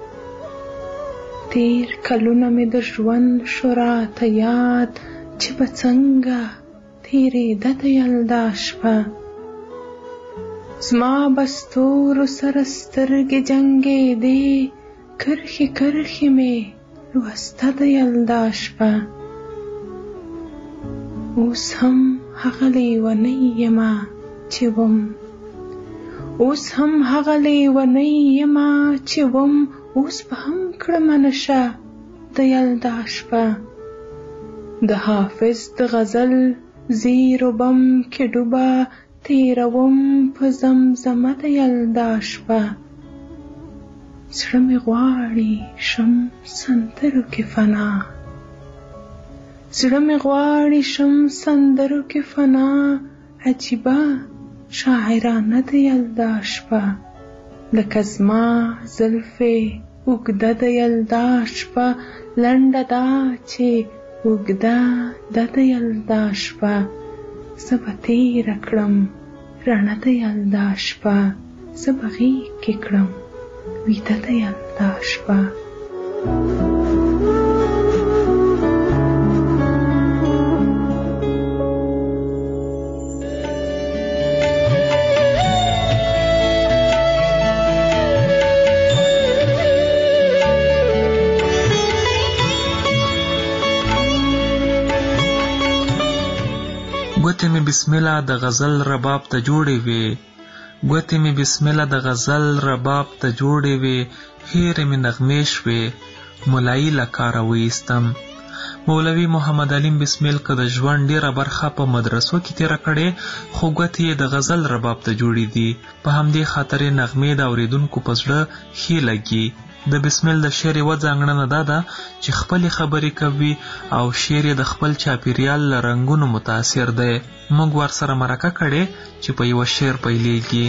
S1: تېر کلونه مې د ژوند شو راته یاد چې به څنګه تېرېده د یلدا شپه زما به ستورو سره سترګې جنګېدې کرښې کرښې مې لوسته د یلدا شپه اوس هم هغه لیونۍ یمه چې وم اوس هم هغه لیونۍ یمه چې وم اوس به هم کړمه نشه د یلدا شپه د حافظ د غزل زیر و بم کې ډوبه تېروم په زمزمه د یلدا شپه زړه مې غواړي شم سندرو کې فنا زړه مې غواړي شم سندرو کې فنا عجیبه شاعرانه د یلدا شپه لکه زما زلفې اوږده د یلدا شپه لنډه ده چې اوږده ده د یلدا شپه زه به تېره کړم رڼه د یلدا شپه زه به غېږ کې کړم ویده د یلدا شپه
S11: ګوتې مې بسم الله د غزل رباب ته جوړې وې ګوتې مې بسم الله د غزل رباب ته جوړې وې هېرې مې نغمې شوې ملایي له کاره وایستم مولوي محمد علیم بسمیل که د ژوند ډېره برخه په مدرسو کې تېره کړې خو ګوتې یې د غزل رباب ته جوړې دي په همدې خاطر یې نغمې د اورېدونکو په زړه ښې لګي د بسمیل د شعر یوه ځانګړنه دا ده چې خپلې خبرې کوي او شعر یې د خپل چاپېریال له رنګونو متاثر دی موږ ورسره مرکه کړې چې په یوه شعر پیلېږي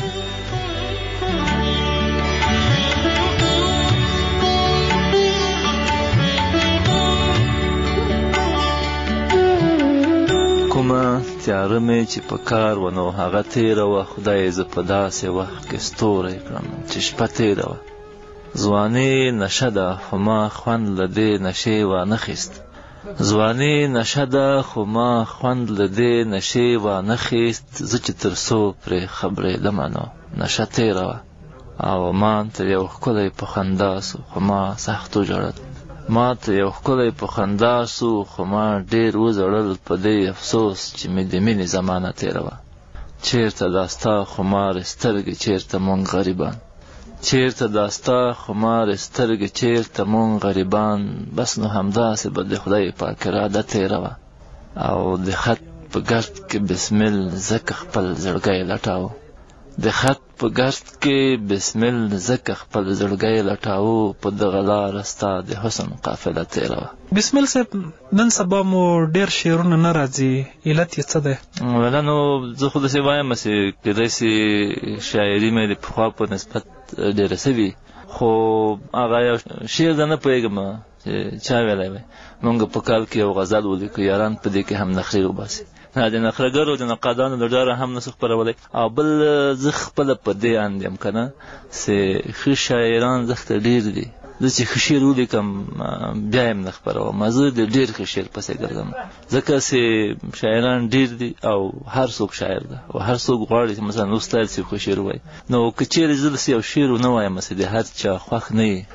S13: کومه تیاره مې چې په کار و نو هغه تېره وه خدای زه په داسې وخت کې ستوری کړم چې شپه تېره وه ځواني نشه ده خو ما خوند له دې نشې وانخیست ځواني نشه ده خو ما خوند له دې نشې وانخیست زه چې تر څو پرې خبرېدمه نو نشه تېره وه او ما ته یو ښکلی په خندا سو خو ما سخت وژړل ما ته یو ښکلی په خندا سو خو ما ډېر وژړل په دې افسوس چې مې د مینې زمانه تېره وه چېرته دا ستا خمارې سترګې چېرته مونږ غریبان چېرته دا ستا خمارې سترګې چېرته مونږ غریبان بس نو همداسې به د خدای پاک اراده تېره وه او د خط په ګرد کې بسمل ځکه خپل زړګی لټاوه د خط په ګرد کې بسمل ځکه خپل زړګی لټاوه په دغه لاره ستا د حسن قافله تېره وه
S11: بسمیل صاحب نن سبا مو ډېر شعرونه نه راځي علت یې څه دی
S13: ولا نو زه خو داسې وایم چې کېدای شي شاعري مې د پخوا په نسبت ډېره سوي خو هغه یو شعر زه نه پوهېږم چې چا ویلی وی مونږ په کال کې یو غزل ولیکو یاران په دې کې هم نخرې وباسي د نخرهګرو د نقادانو له ډاره هم نسو خپرولی او بل زه خپله په دې اند یم که نه چې ښه شاعران زښته ډېر دي زه چې ښه شعر ولیکم بیا یې نه خپروم زه د ډېر ښه شعر پسې ګرځم ځکه چې شاعران ډېر دي او هر څوک شاعر ده او هر څوک غواړي چې مثلا استاد چې ښه شعر ووایي نو که چېرې زه داسې یو شعر ونه وایم چې د هر چا خوښ نه وي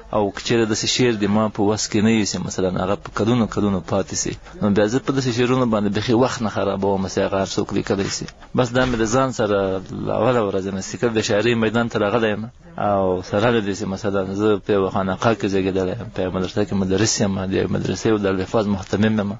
S13: او کچېره داسې شعر د ما په وس کې نه وي چې مثلا هغه په کلونو کلونو پاتې سي، نو بیا زه په داسې شعرونو باندې بیخي وخت نه خرابوم چې هغه هر څوک لیکلی سي. بس دا مې د ځان سره له اوله ورځې نه سیکر د شاعري میدان ته راغلی یم او سره له دې چې مثلا زه په یوه خانقاه کې زېږېدلی یم، په یوه مدرسه کې مدرس یم، د یوې مدرسې د الحفاظ محتمم یم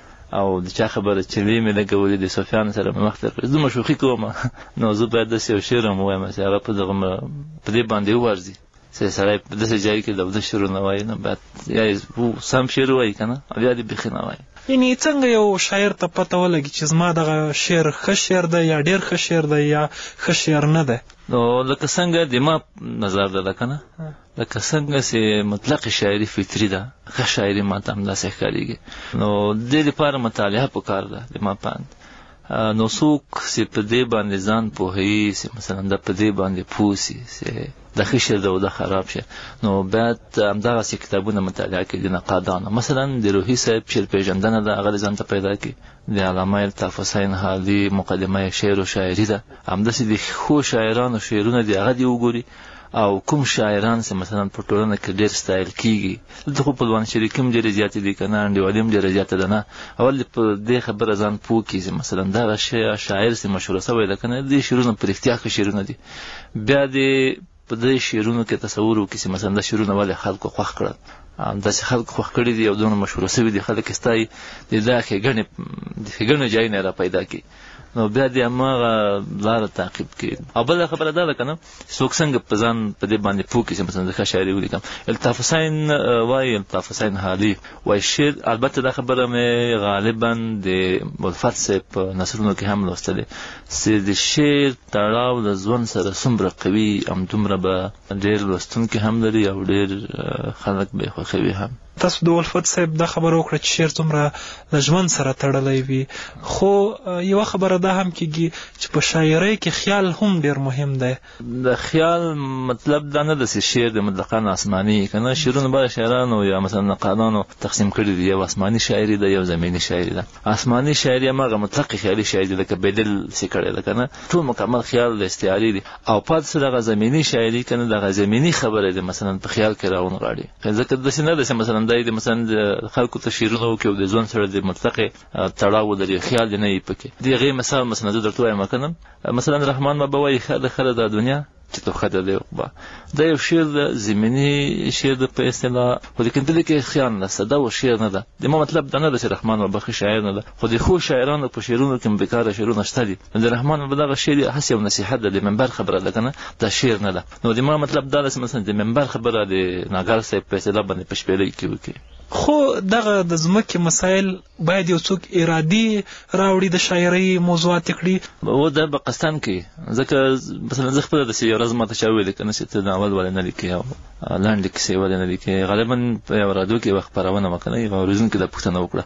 S13: او د چا خبره چلې مې لګولې د صوفیانو سره مې مخ ته کړې، زه مشوخي کوم نو زه باید داسې یو شعر هم ووایم چې هغه په دغه په دې باندې ووارځي چې سړی په داسې ځای کې د اودس شعرونه وایي، نو باید یا یې سم شعر ووایي که نه او یا دې بیخي نه وایي.
S11: یعنې څنګه یو شاعر ته پته ولګي چې زما دغه شعر ښه شعر دی یا ډېر ښه شعر دی یا ښه شعر نه دی؟ نو
S13: لکه څنګه د ما نظر ده که نه، لکه څنګه چې مطلق شاعري فطري ده، ښه شاعري ما ته همداسې ښکارېږي. نو دې لپاره مطالعه پکار ده د ما په اند. نو څوک چې په دې باندې ځان پوهوي چې مثلا دا په دې باندې پوه سي چې دا ښه شعر ده او دا خراب شي، نو باید همدغسې کتابونه مطالعه کړي د نقادانو. مثلا د روحي صاحب شعر پېژندنه ده، هغه ځان ته پیدا کړي. د علامه الطاف حسین حالي مقدمه شعر و شاعري ده، همداسې د ښو شاعرانو شعرونه دي هغه دې وګوري او کوم شاعران چې مثلا په ټولنه کې ډېر ستایل کېږي. دلته خو پلوان شریکي هم ډېرې زیاتې دي که نه، انډیوالي هم ډېره زیاته ده نه. اول په دې خبره ځان پوه کړي چې مثلا دغه شاعر چې مشهوره شوی ده که نه، دې شعرونه په رښتیا ښه شعرونه دي. بیا دې په دې شعرونو کې تصور وکړي چې مثلا دا شعرونه ولې خلکو خوښ کړل، داسې خلکو خوښ کړي دي او دونه مشهوره شوي دي، خلک یې ستایي، د دا ښېګڼې د ښېګڼو ځایونه یې را پیدا کړي، نو بیا دې هماغه لاره تعقیب کړي. او بله خبره دا ده که نه، څوک څنګه په ځان په دې باندې پوه کړي چې مثلا زه ښه شاعري ولیکم. الطاف حسین وایي، الطاف حسین حالي وایي شعر، البته دا خبره مې غالبا د الفت صاحب په نثرونو کې هم لوستلې، چې د شعر تړاو د ژوند سره څومره قوي همدومره به ډېر لوستونکي هم لري او ډېر خلک به یې خوښوي هم.
S11: تاسو د الفت صاحب دا خبره وکړه چې شعر څومره له ژوند سره تړلی وي، خو یوه خبره دا هم کېږي چې په شاعرۍ کې خیال هم ډېر مهم دی.
S13: د خیال مطلب دا نه ده چې شعر د مطلقاً آسماني که نه، شعرونه به شاعرانو یا مثلا نقادانو تقسیم کړي دي، یو آسماني شاعري ده، یو زمیني شاعري ده. آسماني شاعري هماغه مطلق خیالي شاعري ده، لکه بیدل چې کړی ده که نه، ټول مکمل خیال د استعاري دي. او پاتې څه دغه زمیني شاعري که نه، دغه زمیني خبره ده مثلا په خیال کې راونغاړي. ځکه داسې نه ده چې مثلا دا د مثلا د خلکو ته شعرونه وکړي او د ژوند سره د مطلقې تړاو ولري، خیال دې نه وي پکې. د هغې مثال مثلا زه درته وایم که نه، مثلا رحمان بابا وایي ښه ده ښه ده دا دنیا چې تو ښه ده د عقبا، دا یو شعر ده، زمیني شعر ده په اصطلاح، خو لیکن په دې کې خیال نشته، دا و شعر نه ده. د ما مطلب دا نه ده چې رحمان بابا ښه شاعر نه ده، خو د ښو شاعرانو په شعرونو کې بېکاره شعرونه شته دي. د رحمان بابا دغه شعر هسې یو نصیحت ده، د منبر خبره ده که نه، دا شعر نه ده. نو د ما مطلب دا ده چې مثلا د منبر خبره د ناګر صاحب په اصطلاح باندې په شپېلۍ کې وکړي.
S11: خو دغه د ځمکې مسایل باید یو څوک ارادي راوړي د شاعرۍ موضوعات کړي،
S13: او دا به قصداً کوي. ځکه مثلا زه خپله داسې یو ورځ ما ته چا وویل که نه چې ته ناول ولې نه لیکې او لنډې کیسې ولې نه لیکې. غالبا په یوه راډیو کې یوه خپرونه وه که نه، یوه اورېدونکي دا پوښتنه وکړه،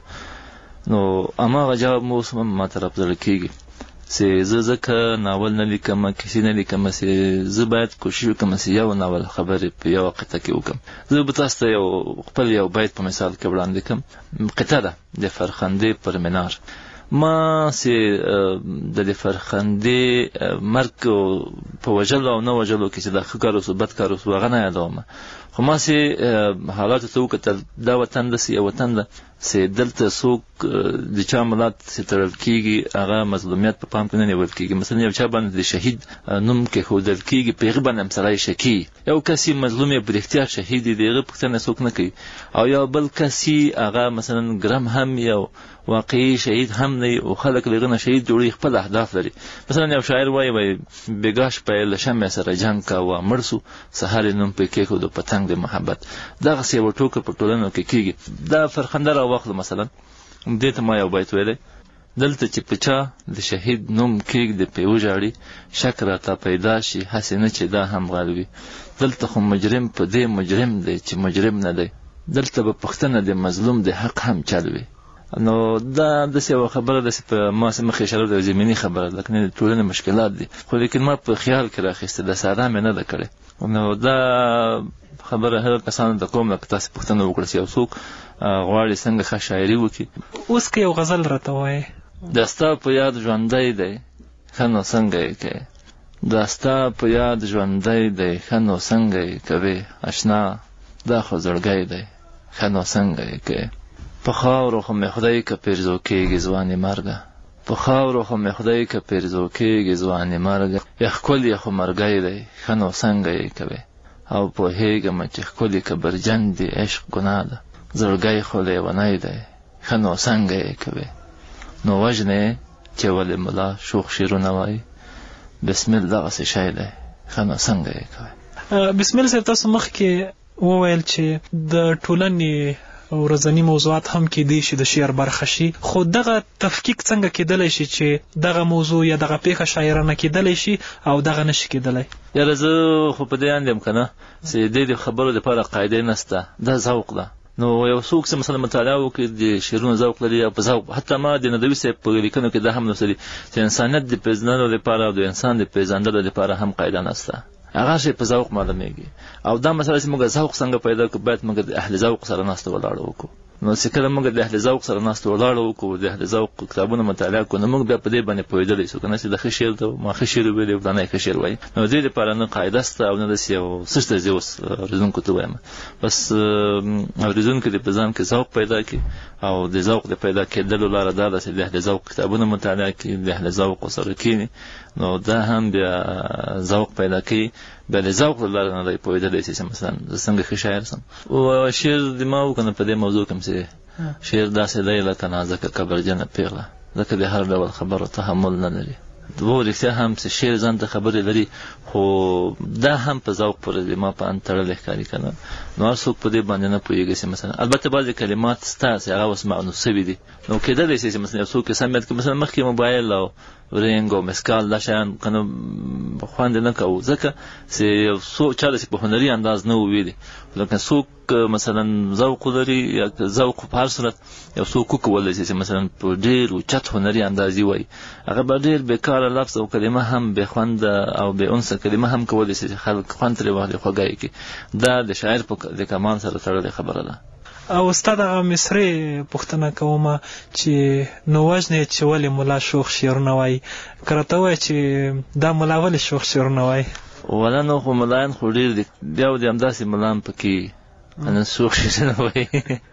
S13: نو هماغه جواب مو اوس هم ما ته راپزړه کېږي چې زه ځکه ناول نه لیکم، کیسې نه لیکم، چې زه باید کوشش وکړم چې یو ناول خبرې په یوه قطعه کې وکړم. زه به تاسو ته یو خپل یو بیت په مثال کې وړاندې کړم. قطعه ده د فرخندې پر منار. ما چې د دې فرخندې مرګ په وژلو او نه وژلو کې چې دا ښه کار اوسو بد کار اوسو هغه نه یادوم، خو ما چې حالاتو ته وکتل، دا وطن داسې یو وطن ده چې دلته څوک د چا ملات چې تړل کېږي هغه مظلومیت په پام کې نه نیول کېږي. مثلا یو چا باندې د شهید نوم کېښودل کېږي، په هغې باندې هم سړی شکي. یو کس یې مظلوم یې په رښتیا شهید دی، د هغه پوښتنه څوک نه کوي. او یو بل کس یې هغه مثلا ګرم هم یو واقعي شهید هم نه او خلک له هغه نه شهید جوړوي، خپل اهداف لري. مثلا یو شاعر وایي وایي بېګا شپه له شمع سره جنګ کوه مړ سو، سهار یې نوم پرې کېښود پتنګ د محبت. دغسې یوه ټوکه په ټولنو کې کېږي. دا فرخنده راواخلو مثلا، دې ته ما یو بیت ویلی، دلته چې په چا د شهید نوم کېږدې پرې وژاړي، شک راته پیدا شي هسې نه چې دا هم غل وي. دلته خو مجرم په دې مجرم دی چې مجرم نه دی، دلته به پوښتنه د مظلوم د حق هم چل وي. نو دا داسې یوه خبره ده چې په ما چې مخکې اشاره ده، زمیني خبره ده، کنې د ټولنې مشکلات دي، خو لیکن ما په خیال کې راخیسته، د ساده مې نه ده کړې. نو دا خبره هغه کسانو ته کوم لکه تاسې پوښتنه وکړه چې یو څوک غواړي څنګه ښه شاعري وکړي.
S11: اوس که یو غزل راته وایې،
S13: دا ستا په یاد ژوندی دی ښه نو څنګه یې کوې، دا ستا په یاد ژوندی دی ښه نو څنګه یې کوې، اشنا دا خو زړګی دی ښه نو څنګه یې کوې په خاورو خو مې خدای که پیرزو کېږي ځوانې مرګه په خاورو خو مې خدای که پیرزو کېږي ځوانې مرګه یا ښکل یې خو مرګی دی ښه نو څنګه یې کوې او پوهېږم چې ښکلي که برجن دي عشق ګناه ده زړګی خو لیونی دی ښه نو څنګه یې کوې نو وژنې چې ولې ملا شوخ شعرونه وایي بسمل دغسې شی دی ښه نو څنګه یې کوې
S11: بسمل صاحب تاسو مخکې وویل چې د ټولنې ورځني موضوعات هم کېدی شي د شعر برخه شي خو دغه تفکیک څنګه کېدلی شي چې دغه موضوع یا دغه پیښه شاعرانه کېدلی شي او دغه نشي کېدلی
S13: یاره زه خو په دې اند یم که نه چې دې د خبرو دپاره قاعدې نشته دا ذوق ده نو یو څوک چې مثلا مطالعه وکړي د شعرونو ذوق لري او په ذوق حتی ما د ندوي صاحب په لیکنو کې دا هم لوستلي چې انسانیت د پېژندلو لپاره او د انسان د پېژندلو لپاره هم قاعده نشته هغه شی په ذوق معلومیږي او دا مسله چې موږ ذوق څنګه پیدا کړو باید موږ د اهل ذوق سره ناسته ولاړه وکړو نو چې کله موږ د اهل ذوق سره ناسته ولاړه وکړو د اهل ذوق کتابونه مطالعه کړو نو موږ بیا په دې باندې پوهېدلی شو که نه چې د ښه شعر ته ما ښه شعر ویلی فلانی ښه شعر وایي نو دې لپاره نه قاعده شته او نه داسې یو څه شته چې اوس اورېدونکو ته ووایم بس اورېدونکي دې په ځان کې ذوق پیدا کړي او د ذوق د پیدا کېدلو لاره دا ده چې د اهل ذوق کتابونه مطالعه کړي د اهل ذوق سره کښېني نو دا هم بیا ذوق پیدا کوي بیا د ذوق له لارې نه دی پوهېدلی چې مثلا زه څنګه ښه شاعر سم شعر د ما وکنه په دې موضوع کې چې شعر داسې دی لکه نازکه کبرجنه پیغله ځکه د هر ډول خبرو تحمل نه لري و رښتیا هم چې شعر ځان ته خبرې لري خو دا هم په ذوق پورې د ما په اند تړلی ښکاري که نه نو هر څوک په دې باندې نه پوهېږي چې مثلا البته بعضې کلمات شته چې هغه اوس معنو سوي دي نو کېدلی شي چې مثلا یو څوک یې سم یاد کړي مثلا مخکې موبایل او رینګ او مسکال دا شیان که نه خوند یې نه کوو ځکه چې یو څوک چا داسې په هنري انداز نه و ویلي لکه څوک مثلا ذوق لري یا ذوق په هر صورت یو څوک وکولی شي چې مثلا په ډېر اوچت هنري انداز یې وایي هغه به ډېر بېکاره لفظ او کلمه هم بې خونده او بې انسه کلمه هم کولی شي چې خلک خوند ترې واخلي خوږه یې کړي دا د شاعر په د کمال سره تړلې خبره ده
S11: او ستا دغه مصرې پوښتنه کومه چې نو وژنې چې ولې ملا شوخ شعرونه وایي که راته ووایه چې دا ملا ولې شوخ شعرونه وایي
S13: ولا نو خو ملایان خو ډېر دي بیا د همداسې ملان پکې انا شوخ شعرونه وایي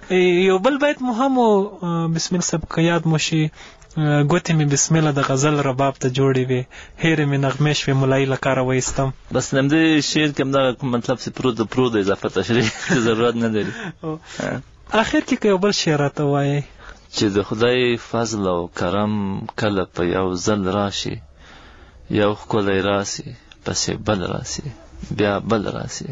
S11: یو بل بیت مو هم بسمل صاحب که یاد مو شي ګوتې مې بسمله د غزل رباب ته جوړې وې هیرې مې نغمې شوې ملایي له کاره وایستم
S13: بس همدې شعر کې همدغه کوم مطلب چې پرو د پرو د اضافه تشریح ضرورت نه لري
S11: آخر کې که یو بل شعر راته وایي
S13: چې د خدای فضل او کرم کله په یو ځل راشي یو ښکلی راسي پسې بل راسي بیا بل راسي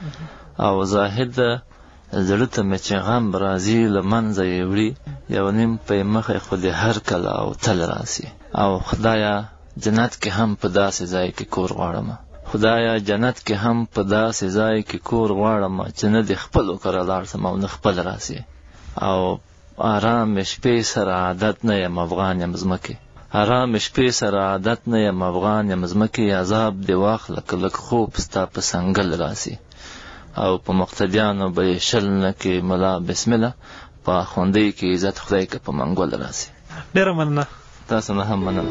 S13: او زاهد زړه ته مې چې غم راځي له منځه یې وړي یو نیم پی مخی خو دې هر کله او تل راسي او خدایا جنت کې هم په داسې ځای کې کور غواړم خدایا جنت کې هم په داسې ځای کې کور غواړم چې نه دې خپلو کره لاړ سم او نه خپل راسي او آرام شپې سره عادت نه یم افغان یم ځمکې آرام شپې سره عادت نه یم افغان یم ځمکې عذاب دې واخله که لږ خوب ستا په سنګل راسي او په مقتدیانو به یې شل نه کې ملا بسمله په خوندۍ کې عزت خدای که په منګول راسي
S11: ډېره مننه
S13: تاسو نه هم مننه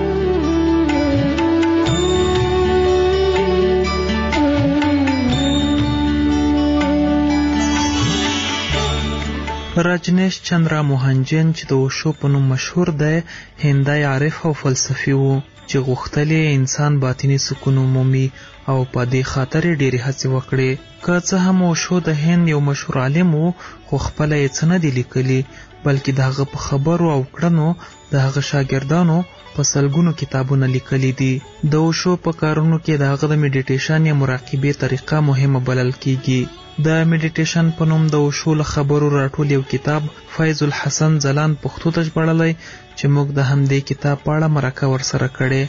S11: راجنیش چندرا موهنجن چې د اوشو په نوم مشهور دی هندی عارف او فلسفي و چې غوښتل انسان باطني سکون ومومي او په دې خاطر ډېرې هڅې وکړې که څه هم اوشو د هند یو مشهور عالم و خو خپله یې څه نه دي لیکلي بلکې د هغه په خبرو او کړنو د هغه شاګردانو په سلګونو کتابونه لیکلي دي د اوشو په کارونو کې د هغه د میډیټیشن یا مراقبې طریقه مهمه بلل کیږي د میډیټیشن په نوم د اوشو له خبرو راټول یو کتاب فیض الحسن ځلان پښتو ته ژباړلی چې موږ د همدې کتاب په اړه مرکه ورسره کړې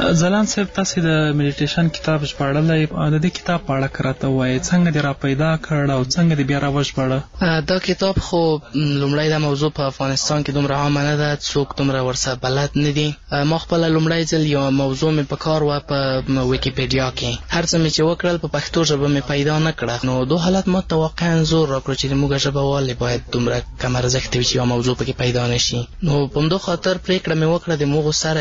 S11: ځلان صاحب تاسو د میډیټیشن کتاب ژباړلی، د دې کتاب په اړه راته ووایئ، څنګه دې را پیدا کړ او څنګه دې بیا را وژباړه؟
S4: دا کتاب خو لومړی دا موضوع په افغانستان کې دومره عامه نه ده، څوک دومره ورسره بلد نه دي. ما خپله لومړی ځل یوه موضوع مې په کار وه په ویکیپیډیا کې، هر څه مې چې وکړل په پښتو ژبه مې پیدا نه کړه. نو دو حالت ما ته واقعا زور راکړو چې زموږ ژبه ولې باید دومره کم ارزښته وي چې یوه موضوع پکې پیدا نه شي. نو په همدو خاطر پرېکړه مې وکړه د موږ سره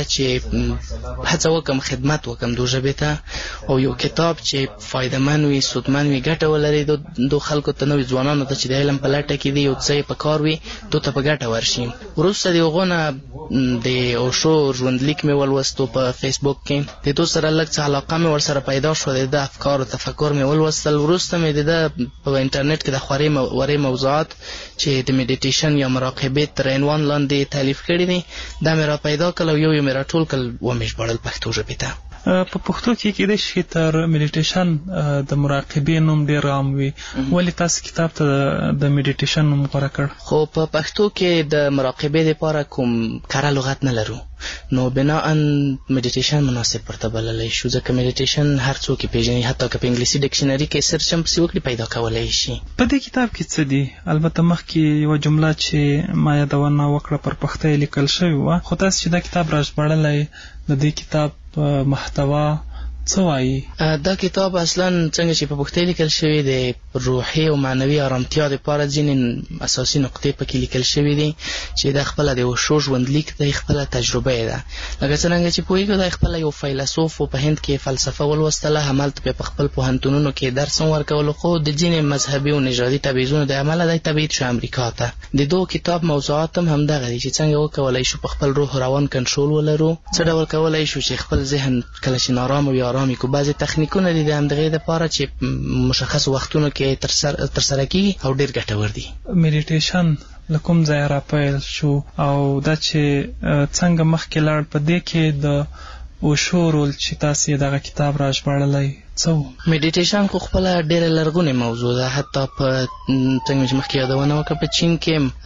S4: چې هڅه وکړم خدمت وکړم دو ژبې ته، او یو کتاب چې فایدهمن وي، سودمن وي، ګټه ولري دو خلکو ته، نوي ځوانانو ته چې د علم په لټه کې دي، یو څه یې په کار وي، دو ته په ګټه ورشي. وروسته د هغو نه د اوشو ژوندلیک مې ولوستو په فیسبوک کې، د دو سره لږ څه علاقه مې ورسره پیدا شوه، د ده افکار او تفکر مې ولوستل. وروسته مې د ده په انټرنیټ کې د خورې ورې موضوعات چې د میډیټیشن یا مراقبې تر عنوان لاندې تالیف کړي دي، دا مې را پیدا کړل او یو یو مې راټول کړل ومې ژباړل پښتو ژبې ته.
S11: په پښتو کې کېدای شي تر میډیټیشن د مراقبې نوم ډېر عام وي، ولې تاسو کتاب ته د میډیټیشن نوم غوره کړ؟
S4: خو په پښتو کې د مراقبې دپاره کوم کره لغت نه لرو، نو بناءً میډیټیشن مناسب ورته بللی شو، ځکه میډیټیشن هر څوک یې پېژني، حتی که په انګلیسي ډکشنري کې سرچ هم پسې وکړي پیدا کولی شي.
S11: په دې کتاب کې څه دي؟ البته مخکې یوه جمله چې ما یادونه وکړه پر پښتو یې لیکل شوې وه، خو تاسو چې دا کتاب را ژباړلی، د دې کتاب محتوا څه وایي؟
S4: دا کتاب اصلا څنګه چې په پښتو لیکل شوی د روحي او معنوي ارامتیا دپاره ځینې اساسي نقطې پکې لیکل شوي دي چې دا خپله د اوشو ژوندلیک دی، خپله تجربه یې ده. لکه څرنګه چې پوهېږو دا خپله یو فیلسوف و، په هند کې فلسفه ولوستله، همالته بیا په خپل پوهنتونونو کې درس هم ورکولو، خو د ځینې مذهبي او نژادي تبعیضونو د امله دی تبعید شو امریکا ته. د دو کتاب موضوعات هم همدغه دي چې څنګه وکولی شو په خپل روح روان کنټرول ولرو، څه ډول کولی شو چې خپل ذهن کله چې نارام وي آرام کو. بعضې تخنیکونه دي د همدغې دپاره چې مشخصو وختونو کې ترسره کېږي او ډېر ګټور دي.
S11: میډیټیشن له کوم ځایه را پیل شو او دا چې څنګه مخکې لاړ، په دې کې د اوشو رول چې تاسو یې دغه کتاب را ژباړلی څه و؟
S4: میډیټیشن خو خپله ډېره لرغونې موضوع ده، حتی په څنګه چې مخکې یادونه وکړه په چین